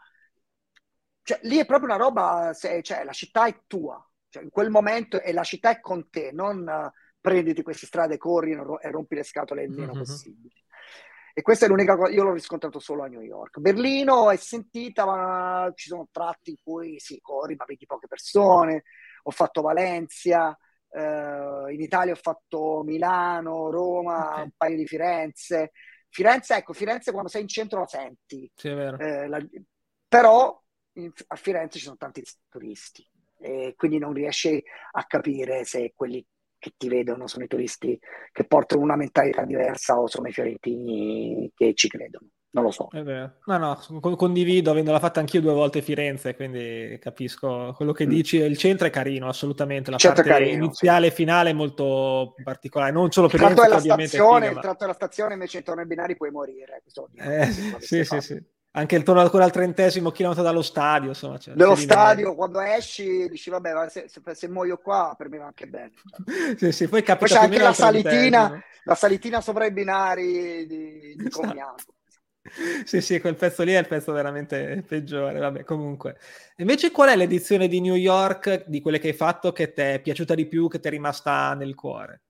cioè, lì è proprio una roba, se, cioè, la città è tua, cioè, in quel momento e la città è con te, non uh, prenditi queste strade, corri ro- e rompi le scatole il meno Mhm. possibile. E questa è l'unica cosa, io l'ho riscontrato solo a New York. Berlino è sentita, ma ci sono tratti in cui sì, corri, ma vedi poche persone. Ho fatto Valencia, eh, in Italia ho fatto Milano, Ok, Roma, un paio di Firenze. Firenze, ecco, Firenze quando sei in centro la senti, sì, è vero. eh, la- però in- a Firenze ci sono tanti turisti e quindi non riesci a capire se quelli che ti vedono sono i turisti che portano una mentalità diversa o sono i fiorentini che ci credono. Non lo so. È vero. No, no, con- condivido, avendola fatta anch'io due volte a Firenze, quindi capisco quello che Mm. dici. Il centro è carino, assolutamente. Il La centro è parte carino, sì. iniziale e finale è molto particolare, non solo Il per tratto Firenze, che della ovviamente è stazione, figa, il ma... tratto della stazione invece intorno ai binari puoi morire. Questo oddio, non Eh, so se tu sì, l'avessi sì, fatto. sì. Anche intorno ancora al trentesimo chilometro dallo stadio, insomma, c'è, c'è Dello di mezzo. stadio, quando esci, dici vabbè, ma se, se- se muoio qua per me va anche bene. Cioè. Sì, sì, poi Poi capita c'è più o anche meno la al salitina, trentesimo. la salitina sopra i binari di, di Esatto. Commiano. Sì, sì, quel pezzo lì è il pezzo veramente peggiore. Vabbè, comunque. Invece, qual è l'edizione di New York di quelle che hai fatto che ti è piaciuta di più, che ti è rimasta nel cuore?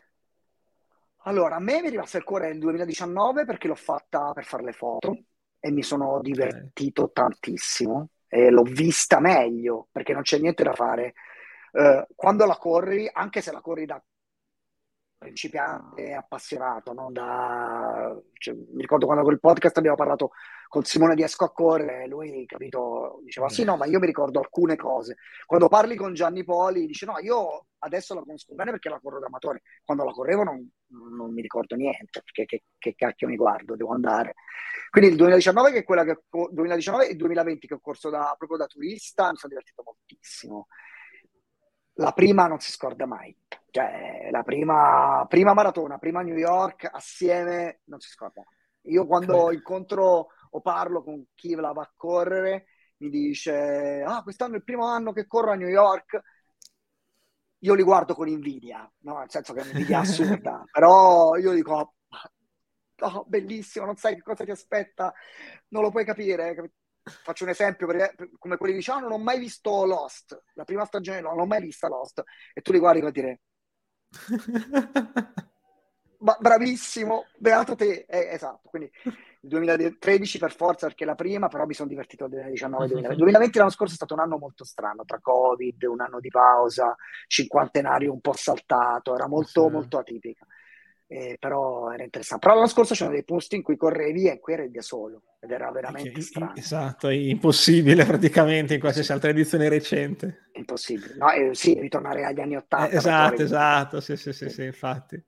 Allora, a me mi è rimasto il cuore nel duemiladiciannove perché l'ho fatta per fare le foto e mi sono Ok. divertito tantissimo e l'ho vista meglio perché non c'è niente da fare. Eh, quando la corri, anche se la corri da principiante e appassionato, no? Da, cioè, mi ricordo quando con il podcast abbiamo parlato con Simone di Esco a correre, lui, capito, diceva sì, no, ma io mi ricordo alcune cose. Quando parli con Gianni Poli, dice no, io adesso la conosco bene perché la corro da amatore. Quando la correvo non, non mi ricordo niente, perché che, che cacchio mi guardo, devo andare. Quindi il duemiladiciannove che è quella che duemiladiciannove e il duemilaventi che ho corso da, proprio da turista, mi sono divertito moltissimo. La prima non si scorda mai, cioè la prima, prima maratona, prima New York assieme non si scorda mai. Io quando Ok. incontro o parlo con chi la va a correre mi dice, ah, quest'anno è il primo anno che corro a New York, io li guardo con invidia, no? Nel senso che è un'invidia assurda, però io dico, oh, bellissimo, non sai che cosa ti aspetta, non lo puoi capire. Faccio un esempio, per, come quelli che dicono, oh, non ho mai visto Lost, la prima stagione no, non ho mai vista Lost, e tu li guardi come dire, ma bravissimo, beato te, eh, esatto, quindi il duemilatredici per forza perché è la prima, però mi sono divertito nel duemiladiciannove duemilaventi. duemilaventi l'anno scorso è stato un anno molto strano, tra Covid, un anno di pausa, cinquantenario un po' saltato, era molto Sì. molto atipica. Eh, però era interessante. Però l'anno scorso c'erano dei posti in cui correvi e in cui eri da solo ed era veramente Che, strano. Esatto, è impossibile praticamente in qualsiasi altra edizione recente. Impossibile. No, eh, sì, ritornare agli anni ottanta. Eh, esatto, esatto, sì, sì, sì, sì, infatti.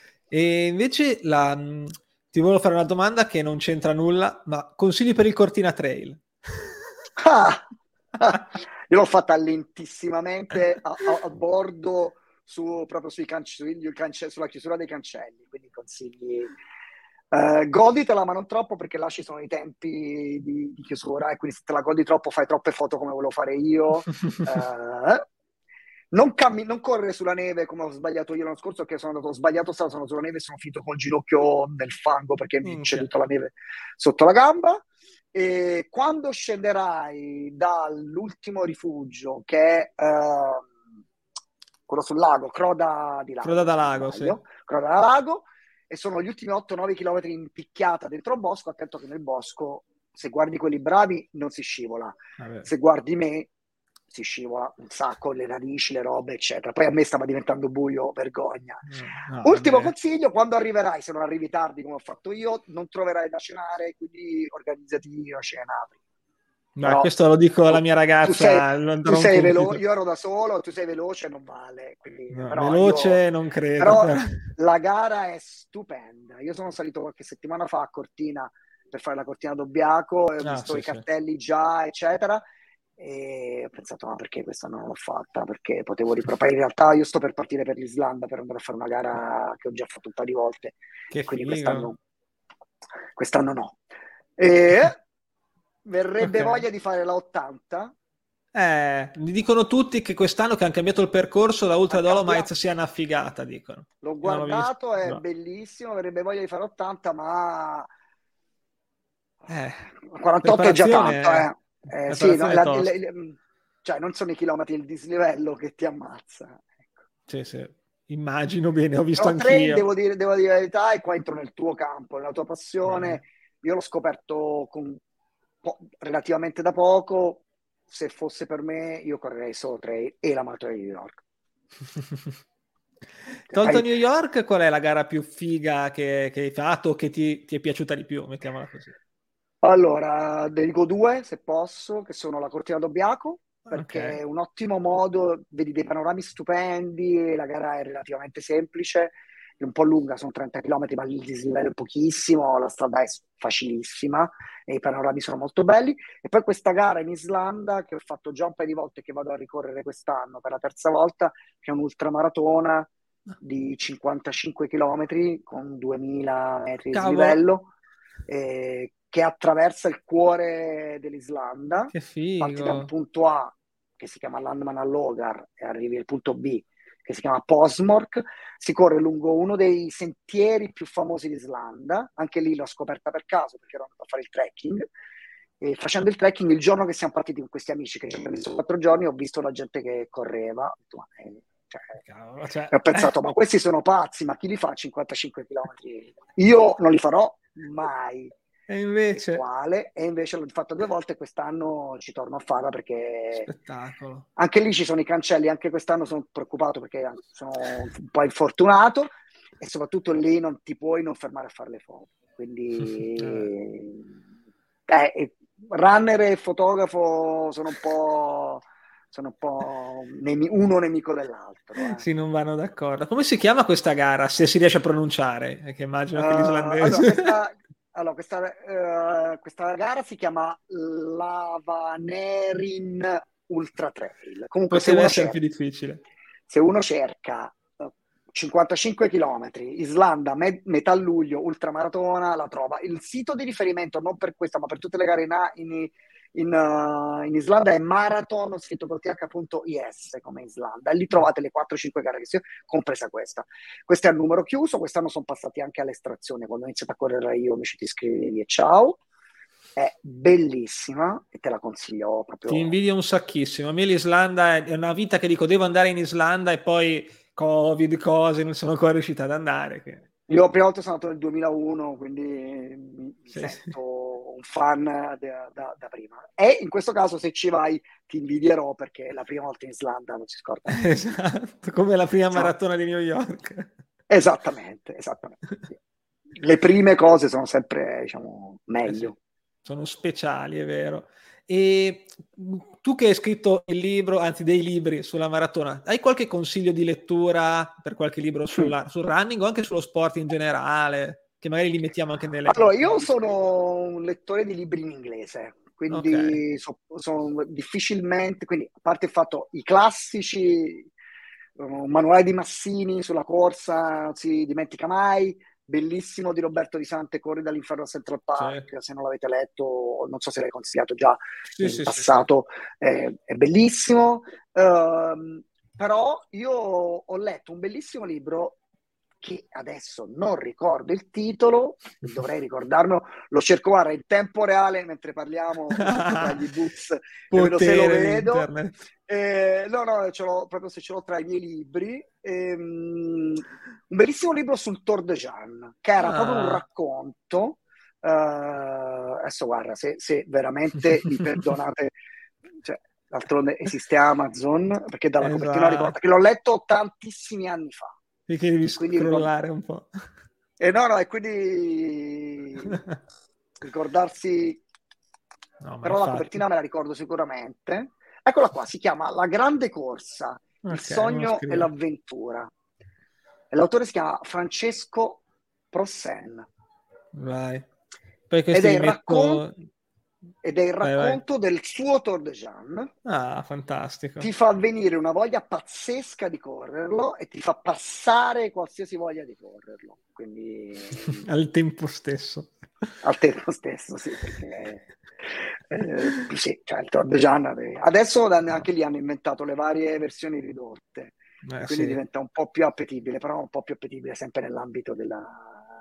E invece la, ti volevo fare una domanda che non c'entra nulla, ma consigli per il Cortina Trail? Ah! Io l'ho fatta lentissimamente a, a, a bordo su, proprio sui cancelli, cance, sulla chiusura dei cancelli, quindi consigli eh, goditela ma non troppo perché là ci sono i tempi di, di chiusura e quindi se te la godi troppo fai troppe foto come volevo fare io. eh, non, cammi, non correre sulla neve come ho sbagliato io l'anno scorso perché sono andato ho sbagliato stato, sono sulla neve e sono finito col ginocchio nel fango perché mi è ceduta la neve sotto la gamba. E quando scenderai dall'ultimo rifugio che è uh, quello sul lago, Croda di Lago, Croda da Lago, sì. Croda da Lago, e sono gli ultimi otto nove chilometri in picchiata dentro il bosco, attento che nel bosco se guardi quelli bravi non si scivola, Vabbè. se guardi me si scivola un sacco, le radici, le robe, eccetera. Poi a me stava diventando buio, vergogna. No, Ultimo vabbè. consiglio, quando arriverai, se non arrivi tardi come ho fatto io, non troverai da cenare, quindi organizzati una cena. No, Però, questo lo dico alla mia tu sei, ragazza. tu sei veloce, io ero da solo, tu sei veloce, non vale. Quindi, No, però, veloce io, non credo. però Però. la gara è stupenda. Io sono salito qualche settimana fa a Cortina per fare la Cortina d'Obbiaco e ho Ah, visto sì, i sì. cartelli già, eccetera. E ho pensato, ma perché questa non l'ho fatta? Perché potevo riproporre. In realtà io sto per partire per l'Islanda per andare a fare una gara che ho già fatto un paio di volte. Che Quindi figo. quest'anno, quest'anno no. E verrebbe Okay. voglia di fare la ottanta. Eh, mi dicono tutti che quest'anno che hanno cambiato il percorso la Ultra Cambia... Dolomites sia una figata, dicono. L'ho Io non l'ho visto. guardato, è No. bellissimo, avrebbe voglia di fare ottanta, ma Eh, quarantotto è già tanto, preparazione, eh. Eh, sì, no, preparazione la, la, tosta. la, cioè non sono i chilometri, il dislivello che ti ammazza. Ecco. Sì, sì. Immagino bene, ho visto Però trail, anch'io. devo dire, devo dire la verità, e qua entro nel tuo campo, nella tua passione. Vabbè. Io l'ho scoperto con po- relativamente da poco. Se fosse per me, io correrei solo trail e la maratona di New York. Tolto Poi, New York, qual è la gara più figa che, che hai fatto o che ti, ti è piaciuta di più? Mettiamola così. allora, ne dico due, se posso, che sono la Cortina d'Obbiaco, perché Ok. è un ottimo modo, vedi dei panorami stupendi, la gara è relativamente semplice, è un po' lunga, sono trenta chilometri, ma il dislivello è pochissimo, la strada è facilissima e i panorami sono molto belli. E poi questa gara in Islanda, che ho fatto già un paio di volte, che vado a ricorrere quest'anno per la terza volta, che è un'ultramaratona di cinquantacinque chilometri con duemila metri di Cavolo, dislivello, eh, che attraversa il cuore dell'Islanda. che Parti da un figo. punto A che si chiama Landman Allogar e arrivi al punto B che si chiama Posmork. Si corre lungo uno dei sentieri più famosi d'Islanda, anche lì l'ho scoperta per caso perché ero andato a fare il trekking. E facendo il trekking, il giorno che siamo partiti con questi amici che ci abbiamo visto quattro giorni, ho visto la gente che correva. Cioè, Cavolo, cioè, e ho pensato, eh. ma questi sono pazzi, ma chi li fa a cinquantacinque chilometri? Io non li farò mai. E E invece, quale? E invece l'ho fatto due volte e quest'anno ci torno a farla perché spettacolo. anche lì ci sono i cancelli, anche quest'anno sono preoccupato perché sono un po' infortunato e soprattutto lì non ti puoi non fermare a fare le foto. Quindi eh, runner e fotografo sono un po', sono un po' nemi- uno nemico dell'altro. Eh. Sì, non vanno d'accordo. Come si chiama questa gara? Se si riesce a pronunciare, perché immagino che Uh, allora, l'islandese. questa, allora, questa, uh, questa gara si chiama Lavanerin Ultra Trail. Comunque, se Poteva uno essere più cerca, difficile. se uno cerca uh, cinquantacinque chilometri, Islanda, me- metà luglio, ultramaratona, la trova. Il sito di riferimento, non per questa, ma per tutte le gare in, in, in, uh, in Islanda è marathon scritto col th.is come Islanda, e lì trovate le quattro cinque gare che si, compresa questa. Questo è il numero chiuso, quest'anno sono passati anche all'estrazione, quando ho iniziato a correre io mi ci ti iscrivi e ciao. È bellissima e te la consiglio proprio. Ti invidio un sacchissimo. A me l'Islanda è una vita che dico devo andare in Islanda e poi Covid, cose, non sono ancora riuscita ad andare. Che... Io la prima volta sono andato nel duemilauno, quindi mi sì, sento sì. un fan da, da, da prima. E in questo caso se ci vai ti invidierò perché la prima volta in Islanda non si scorda. Esatto, come la prima Insomma, maratona di New York. Esattamente, esattamente. Sì. Le prime cose sono sempre, diciamo, Eh sì, meglio. sono speciali, è vero. E tu che hai scritto il libro, anzi dei libri sulla maratona, hai qualche consiglio di lettura per qualche libro sulla, sul running o anche sullo sport in generale, che magari li mettiamo anche nelle Allora, note? io sono un lettore di libri in inglese, Ok. quindi so- sono difficilmente, quindi a parte il fatto, i classici, un manuale di Massini sulla corsa non si dimentica mai, bellissimo di Roberto Di Sante, Corri dall'inferno a Central Sì, Park, se non l'avete letto, non so se l'hai consigliato già sì, in sì, sì, sì. passato, eh, è bellissimo. Ehm, però io ho letto un bellissimo libro che adesso non ricordo il titolo, dovrei ricordarmelo, lo cerco ora in tempo reale mentre parliamo, lo cerco tra gli books e vedo se lo Potere di vedo. internet. Eh, no, no, ce l'ho, proprio se ce l'ho tra i miei libri. Ehm, un bellissimo libro sul Tour de Jean, che era proprio un Ah. racconto. Eh, adesso guarda, se, se veramente mi perdonate, cioè, d'altronde esiste Amazon, perché dalla copertina ricordo, Esatto, perché l'ho letto tantissimi anni fa. perché devi E quindi ricordo, scrollare un po'. e no, no, e quindi ricordarsi, No, ma però la infatti. copertina me la ricordo sicuramente. Eccola qua, si chiama La grande corsa, il Ok, me lo sogno e scrivo. l'avventura. E l'autore si chiama Francesco Prossen. Vai. Poi Ed questi è li il racconto, metto... ed è il Vai, vai. racconto del suo Tour de Jean. Ah, fantastico. Ti fa venire una voglia pazzesca di correrlo e ti fa passare qualsiasi voglia di correrlo. Quindi Al tempo stesso. al tempo stesso, sì, perché eh, sì, cioè il Tour de Jean adesso anche lì hanno inventato le varie versioni ridotte e Eh quindi sì. diventa un po' più appetibile, però un po' più appetibile sempre nell'ambito della,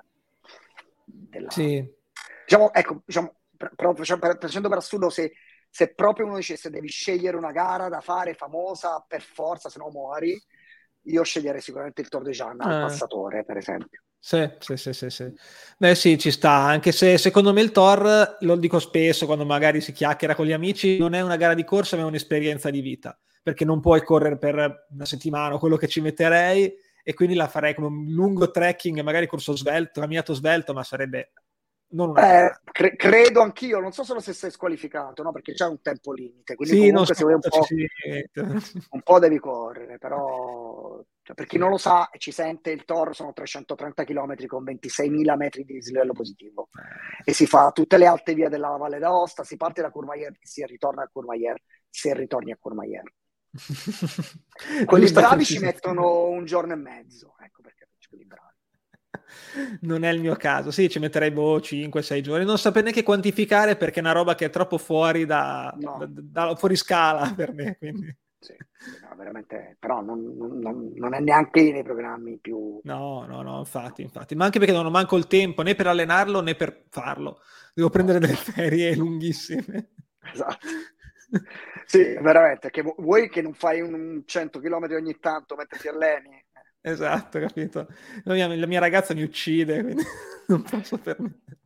della Sì. diciamo, ecco, diciamo, per, per, per, facendo per assurdo, se, se proprio uno dicesse devi scegliere una gara da fare famosa per forza, se no muori, io sceglierei sicuramente il Tour de Jean al Eh. passatore, per esempio. Sì, sì, sì, sì, sì. Beh sì, ci sta, anche se secondo me il Thor, lo dico spesso quando magari si chiacchiera con gli amici, non è una gara di corsa ma è un'esperienza di vita, perché non puoi correre per una settimana o quello che ci metterei e quindi la farei come un lungo trekking, magari corso svelto, camminato svelto, ma sarebbe non una Eh, gara. cre- credo anch'io, non so solo se sei squalificato, no? Perché c'è un tempo limite, quindi Sì, non comunque so se vuoi un quanto ci po', si... un po' devi correre, però cioè, per chi Sì. non lo sa e ci sente, il Tor sono trecentotrenta chilometri con ventiseimila metri di dislivello positivo Eh, e si fa tutte le alte vie della Valle d'Aosta, si parte da Courmayeur e si ritorna a Courmayeur, se ritorni a Courmayeur. Quelli Giusta bravi ci precisazione. mettono un giorno e mezzo, ecco perché quelli bravi. Non è il mio caso, sì, ci metterei boh cinque sei giorni, non saprei neanche quantificare perché è una roba che è troppo fuori da, da, No. da- fuori scala per me, quindi. Sì, sì, no, veramente, però non, non- non è neanche nei programmi più... No, no, no, infatti, No, infatti, ma anche perché non ho manco il tempo né per allenarlo né per farlo, devo no, prendere delle ferie lunghissime. esatto. Sì, veramente, che vu- vuoi che non fai un cento chilometri ogni tanto mentre ti alleni? Esatto, capito? La mia, la mia ragazza mi uccide, quindi non posso permettere.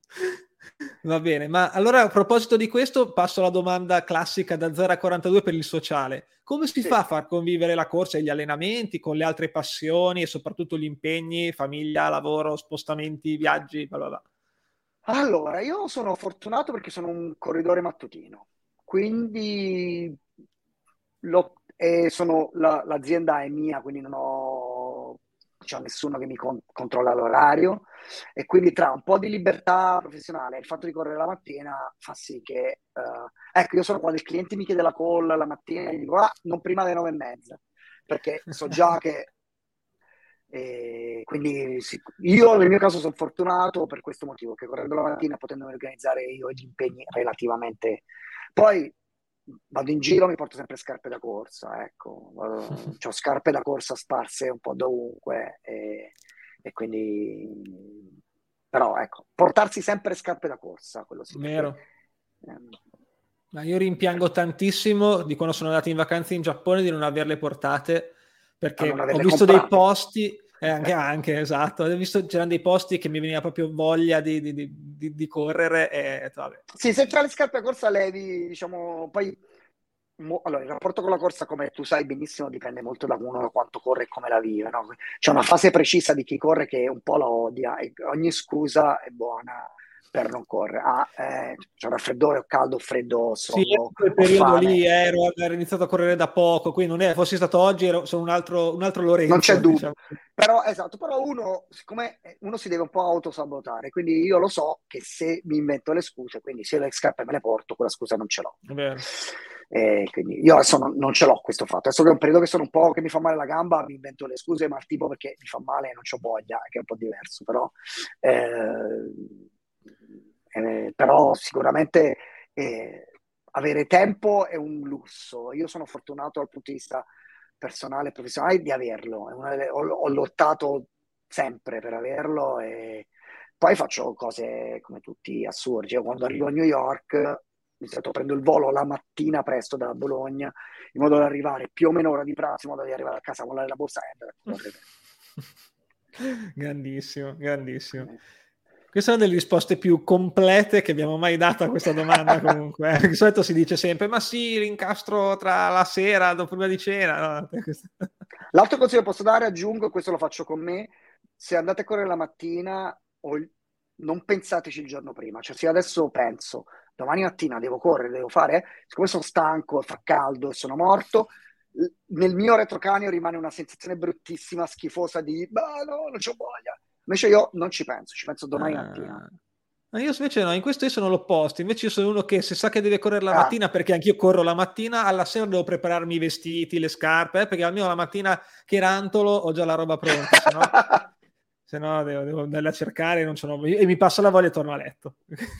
Va bene, ma allora a proposito di questo passo alla domanda classica da zero a quarantadue per il sociale. Come si fa Sì. a far convivere la corsa e gli allenamenti con le altre passioni e soprattutto gli impegni, famiglia, lavoro, spostamenti, viaggi, bla bla bla. Allora, io sono fortunato perché sono un corridore mattutino, quindi lo- e sono- la- l'azienda è mia, quindi non ho, c'è nessuno che mi con- controlla l'orario e quindi tra un po' di libertà professionale e il fatto di correre la mattina fa sì che, eh, ecco, io sono quando il cliente mi chiede la call la mattina e gli dico, ah, non prima delle nove e mezza, perché so già che E quindi sì, io nel mio caso sono fortunato per questo motivo, che correndo la mattina, potendo organizzare io gli impegni relativamente, poi vado in giro, mi porto sempre scarpe da corsa, ecco, ho scarpe da corsa sparse un po' dovunque e, e quindi però ecco, portarsi sempre scarpe da corsa, quello sì, perché Vero. ehm, Ma io rimpiango tantissimo di quando sono andato in vacanza in Giappone di non averle portate, a non perché ho averle visto dei comprate. posti, eh, anche, anche esatto, ho visto c'erano dei posti che mi veniva proprio voglia di, di, di, di correre e vabbè. Sì, se tra le scarpe a corsa levi, diciamo, poi mo- allora, il rapporto con la corsa, come tu sai benissimo, dipende molto da uno, da quanto corre e come la vive, no? C'è una fase precisa di chi corre che un po' la odia e ogni scusa è buona per non correre. Ah, eh, c'è un raffreddore, ho caldo, ho freddo, ho Sì, sonno, in quel ho periodo lì fame. ero, ero iniziato a correre da poco, quindi non è, fossi stato oggi ero, sono un altro, un altro Non c'è Lorenzo, dubbio. diciamo. Però, esatto, però uno, siccome uno si deve un po' autosabotare, quindi io lo so che se mi invento le scuse, quindi se le scarpe me le porto, quella scusa non ce l'ho. È vero. E quindi io adesso non, non ce l'ho questo fatto. Adesso che è un periodo che sono un po' che mi fa male la gamba, mi invento le scuse, ma tipo perché mi fa male e non c'ho voglia, che è un po' diverso, però, eh, eh, però sicuramente eh, avere tempo è un lusso. Io sono fortunato dal punto di vista personale e professionale di averlo. È una delle- ho, ho lottato sempre per averlo e poi faccio cose come tutti assurdi. Io quando arrivo a New York, di solito prendo il volo la mattina presto da Bologna, in modo da arrivare più o meno ora di pranzo, in modo da arrivare a casa, mollare la borsa e andare a correre. Grandissimo, grandissimo. Eh. Queste sono delle risposte più complete che abbiamo mai dato a questa domanda comunque. eh. Di solito si dice sempre, ma sì, rincastro tra la sera, dopo prima di cena. No? L'altro consiglio che posso dare, aggiungo, questo lo faccio con me, se andate a correre la mattina, o il- non pensateci il giorno prima, cioè se io adesso penso, domani mattina devo correre, devo fare, siccome sono stanco, fa caldo e sono morto, l- nel mio retrocranio rimane una sensazione bruttissima, schifosa di, ma no, non c'ho voglia. Invece io non ci penso, ci penso domani mattina. Ah. Ma io invece no, in questo io sono l'opposto, invece io sono uno che se sa che deve correre la Ah, mattina, perché anch'io corro la mattina, alla sera devo prepararmi i vestiti, le scarpe, eh, perché almeno la mattina che rantolo ho già la roba pronta, se no, se no devo, devo andare a cercare non ce n'ho- e mi passa la voglia e torno a letto.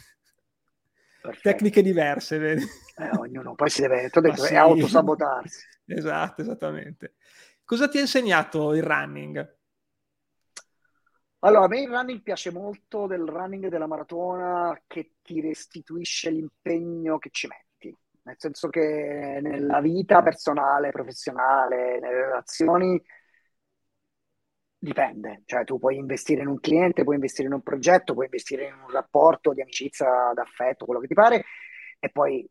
perfetto. Tecniche diverse, vedi? Eh, ognuno poi si deve, t'ho Ma detto, è sì, autosabotarsi. esatto, esattamente. Cosa ti ha insegnato il running? Allora, a me il running piace molto del running della maratona che ti restituisce l'impegno che ci metti, nel senso che nella vita personale, professionale, nelle relazioni dipende, cioè tu puoi investire in un cliente, puoi investire in un progetto, puoi investire in un rapporto di amicizia, d'affetto, quello che ti pare, e poi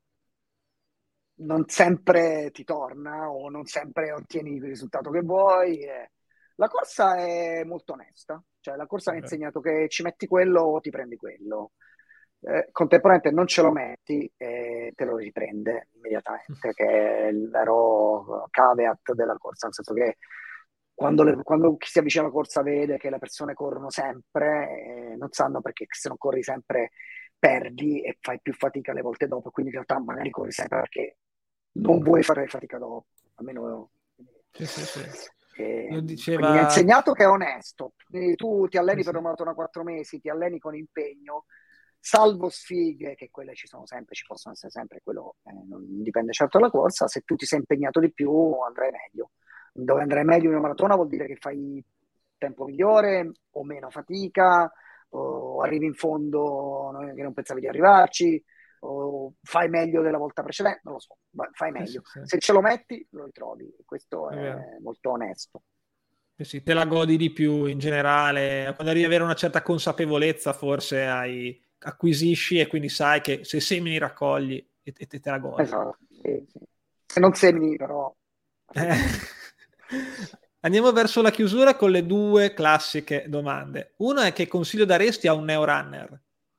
non sempre ti torna o non sempre ottieni il risultato che vuoi. eh. La corsa è molto onesta, cioè la corsa mi ha Ok. insegnato che ci metti quello o ti prendi quello. Eh, contemporaneamente non ce lo metti e te lo riprende immediatamente, che è il vero caveat della corsa, nel senso che quando, le- quando chi si avvicina alla corsa vede che le persone corrono sempre, eh, non sanno perché se non corri sempre perdi e fai più fatica le volte dopo, quindi in realtà magari corri sempre perché non vuoi fare fatica dopo, almeno Sì, sì, sì. Lo eh, quindi mi ha diceva... insegnato che è onesto. Quindi tu ti Sì, alleni per sì. una maratona quattro mesi, ti alleni con impegno, salvo sfighe, che quelle ci sono sempre, ci possono essere sempre, quello eh, non dipende certo dalla corsa, se tu ti sei impegnato di più andrai meglio. Dove andrai meglio in una maratona vuol dire che fai tempo migliore o meno fatica, o arrivi in fondo che non pensavi di arrivarci, o fai meglio della volta precedente, non lo so, ma fai Sì, sì, meglio. sì, Se ce lo metti, lo ritrovi. Questo è vero. è molto onesto. Sì, sì, te la godi di più in generale. Quando arrivi ad avere una certa consapevolezza, forse hai, acquisisci e quindi sai che se semini raccogli e, e te, te la godi. Esatto, sì, sì. Se non semini, però, Eh. arrivi. Andiamo verso la chiusura con le due classiche domande. Una è: che consiglio daresti a un neorunner?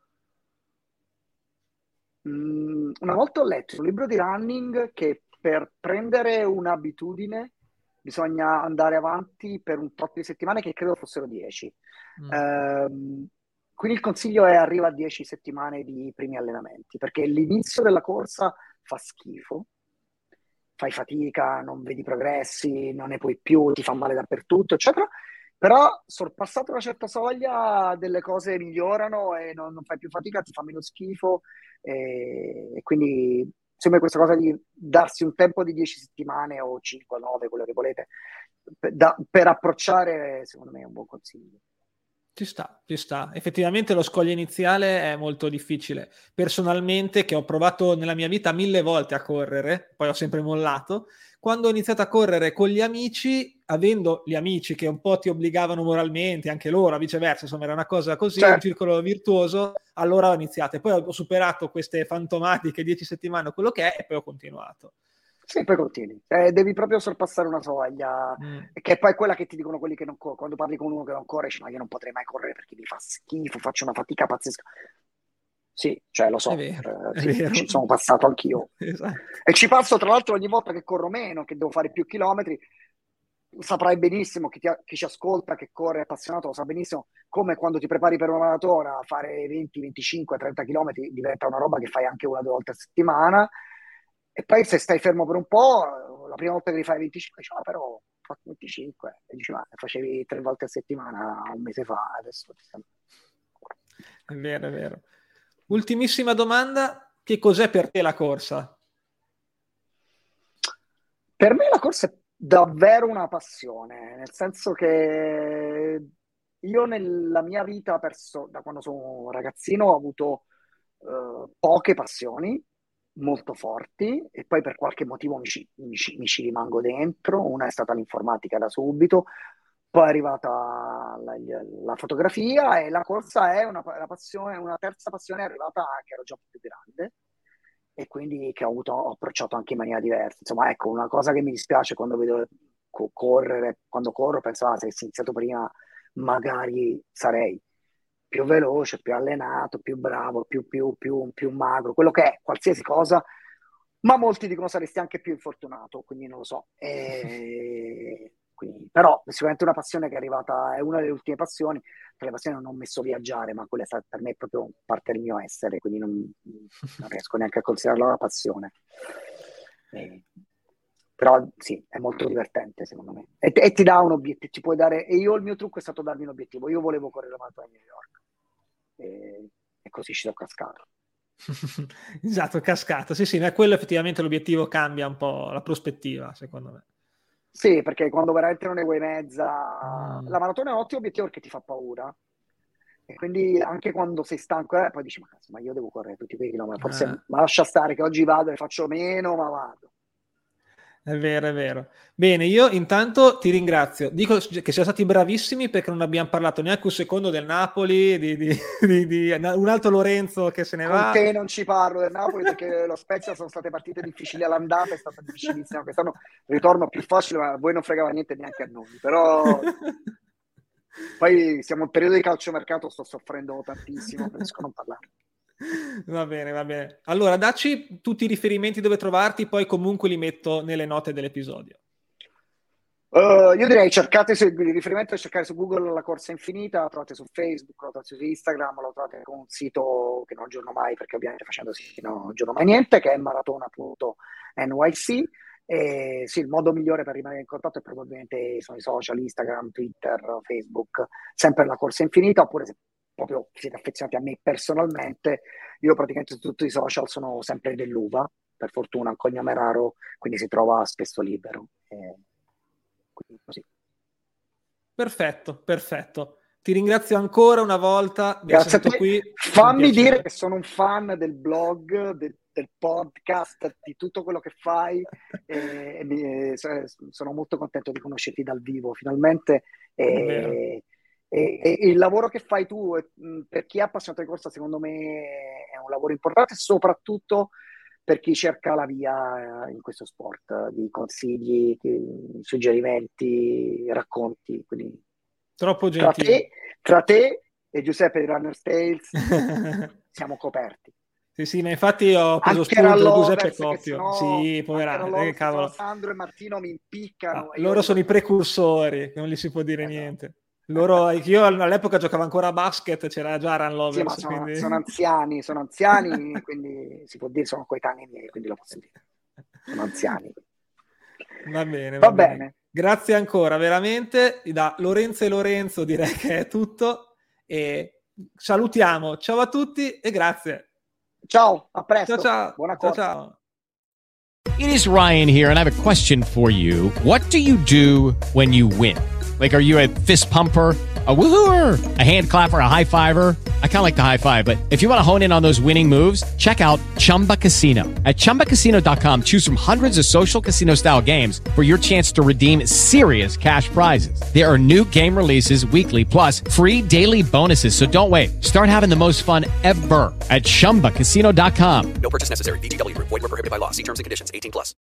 Mm, una volta ho letto un libro di running che per prendere un'abitudine bisogna andare avanti per un tot di settimane, che credo fossero dieci. Mm. Ehm, quindi il consiglio è arriva a dieci settimane di primi allenamenti, perché l'inizio della corsa fa schifo, fai fatica, non vedi progressi, non ne puoi più, ti fa male dappertutto, eccetera. Però sorpassata una certa soglia delle cose migliorano e non, non fai più fatica, ti fa meno schifo e, e quindi insomma questa cosa di darsi un tempo di dieci settimane o cinque, nove, quello che volete, per, da- per approcciare secondo me è un buon consiglio. Ci sta, ci sta. Effettivamente lo scoglio iniziale è molto difficile. Personalmente, che ho provato nella mia vita mille volte a correre, poi ho sempre mollato, quando ho iniziato a correre con gli amici, avendo gli amici che un po' ti obbligavano moralmente, anche loro, viceversa, insomma era una cosa così, un Certo. circolo virtuoso, allora ho iniziato. E poi ho superato queste fantomatiche dieci settimane, quello che è, e poi ho continuato. Sì, poi continui. Eh, devi proprio sorpassare una soglia, Mm. che poi è quella che ti dicono quelli che non corrono. Quando parli con uno che non corre, dici, ma io non potrei mai correre perché mi fa schifo, faccio una fatica pazzesca. Sì, cioè lo È so, vero, eh, è sì, vero. ci sono passato anch'io. Esatto. E ci passo tra l'altro ogni volta che corro meno, che devo fare più chilometri. Saprai benissimo, chi, ti, chi ci ascolta, che corre appassionato, lo sa benissimo, come quando ti prepari per una maratona, fare venti, venticinque, trenta chilometri diventa una roba che fai anche una o due volte a settimana. E poi se stai fermo per un po', la prima volta che li fai venticinque, dici, ah, però ho fatto venticinque, e dici, ma facevi tre volte a settimana un mese fa, adesso ti sembra. È vero, è vero. Ultimissima domanda, che cos'è per te la corsa? Per me la corsa è davvero una passione, nel senso che io nella mia vita, perso- da quando sono ragazzino, ho avuto eh, poche passioni molto forti e poi per qualche motivo mi ci, mi ci- mi ci rimango dentro. Una è stata l'informatica da subito, poi è arrivata la, la fotografia e la corsa è una, la passione, una terza passione è arrivata che ero già più grande e quindi che ho avuto, ho approcciato anche in maniera diversa. Insomma, ecco, una cosa che mi dispiace quando vedo co- correre, quando corro, penso, ah, se avessi iniziato prima, magari sarei più veloce, più allenato, più bravo, più, più, più, più magro, quello che è, qualsiasi cosa, ma molti dicono saresti anche più infortunato, quindi non lo so. E quindi, però sicuramente una passione che è arrivata, è una delle ultime passioni. Tra le passioni non ho messo viaggiare, ma quella è stata per me proprio parte del mio essere, quindi non, non riesco neanche a considerarla una passione. E- però sì, è molto divertente secondo me. E, e ti dà un obiettivo, ti puoi dare, e io il mio trucco è stato darmi un obiettivo. Io volevo correre la maratona di New York e, e così ci sono cascato. Esatto, cascato. Sì, sì, ma quello effettivamente l'obiettivo cambia un po' la prospettiva, secondo me. Sì, perché quando veramente non ne vuoi mezza, Mm. la maratona è un ottimo obiettivo perché ti fa paura. E quindi anche quando sei stanco, eh, poi dici, ma, cazzo, ma io devo correre tutti quei chilometri, forse Ah. ma lascia stare che oggi vado e faccio meno, ma vado. È vero, è vero. Bene, io intanto ti ringrazio. Dico che siamo stati bravissimi perché non abbiamo parlato neanche un secondo del Napoli, di, di- di- di un altro Lorenzo che se ne Con va. te non ci parlo del Napoli perché lo Spezia sono state partite difficili all'andata, è stata difficilissima quest'anno, ritorno più facile, ma a voi non fregava niente neanche a noi. Però poi siamo in periodo di calciomercato, sto soffrendo tantissimo, preferisco non parlare. Va bene, va bene. Allora, dacci tutti i riferimenti dove trovarti, poi comunque li metto nelle note dell'episodio. Uh, io direi cercate su, il riferimento è cercare su Google la corsa infinita, la trovate su Facebook, la trovate su Instagram, la trovate con un sito che non aggiorno mai perché ovviamente facendo sì non aggiorno mai niente, che è maratona punto N Y C. E sì, il modo migliore per rimanere in contatto è probabilmente sono i social, Instagram, Twitter, Facebook, sempre la corsa infinita, oppure se proprio siete affezionati a me personalmente, io praticamente su tutti i social sono sempre dell'Uva, per fortuna un cognome raro, quindi si trova spesso libero. E quindi così. Perfetto, perfetto. Ti ringrazio ancora una volta di essere Grazie a stato te. qui, è stato un Fammi dire piacere. che sono un fan del blog, del, del podcast, di tutto quello che fai e, e mi- e sono molto contento di conoscerti dal vivo, finalmente. È vero. E, e- e il lavoro che fai tu, eh, mh, per chi è appassionato di corsa, secondo me è un lavoro importante, soprattutto per chi cerca la via eh, in questo sport, eh, di consigli, di suggerimenti, racconti. Quindi Troppo tra gentile. te, tra te e Giuseppe di Runner's Tales siamo coperti. Sì, sì, ma infatti ho preso Anche spunto da Giuseppe Rollovers, che Coppio. sennò, Sì, anche poverano, che Rollovers, che sennò cavolo. Sandro e Martino mi Ah, impiccano e io loro arrivo sono i già. precursori, non gli si può dire Esatto. niente. Loro, io all'epoca giocavo ancora a basket, c'era già Run Sì, ma Lovers, sono, quindi... sono anziani, sono anziani, quindi si può dire sono coetanei miei, quindi lo posso dire. Sono anziani. Va bene, Va va bene. bene. Grazie ancora, veramente. Da Lorenzo e Lorenzo direi che è tutto. E salutiamo. Ciao a tutti e grazie. Ciao, a presto. Ciao, ciao. Buona ciao, corsa. ciao. It is Ryan here, and I have a question for you. What do you do when you win? Like, are you a fist pumper, a woohooer, a hand clapper, a high fiver? I kind of like the high five, but if you want to hone in on those winning moves, check out Chumba Casino. At chumba casino dot com, choose from hundreds of social casino style games for your chance to redeem serious cash prizes. There are new game releases weekly, plus free daily bonuses. So don't wait. Start having the most fun ever at chumba casino dot com. No purchase necessary. V G W Group. Void where prohibited by law. See terms and conditions. eighteen plus.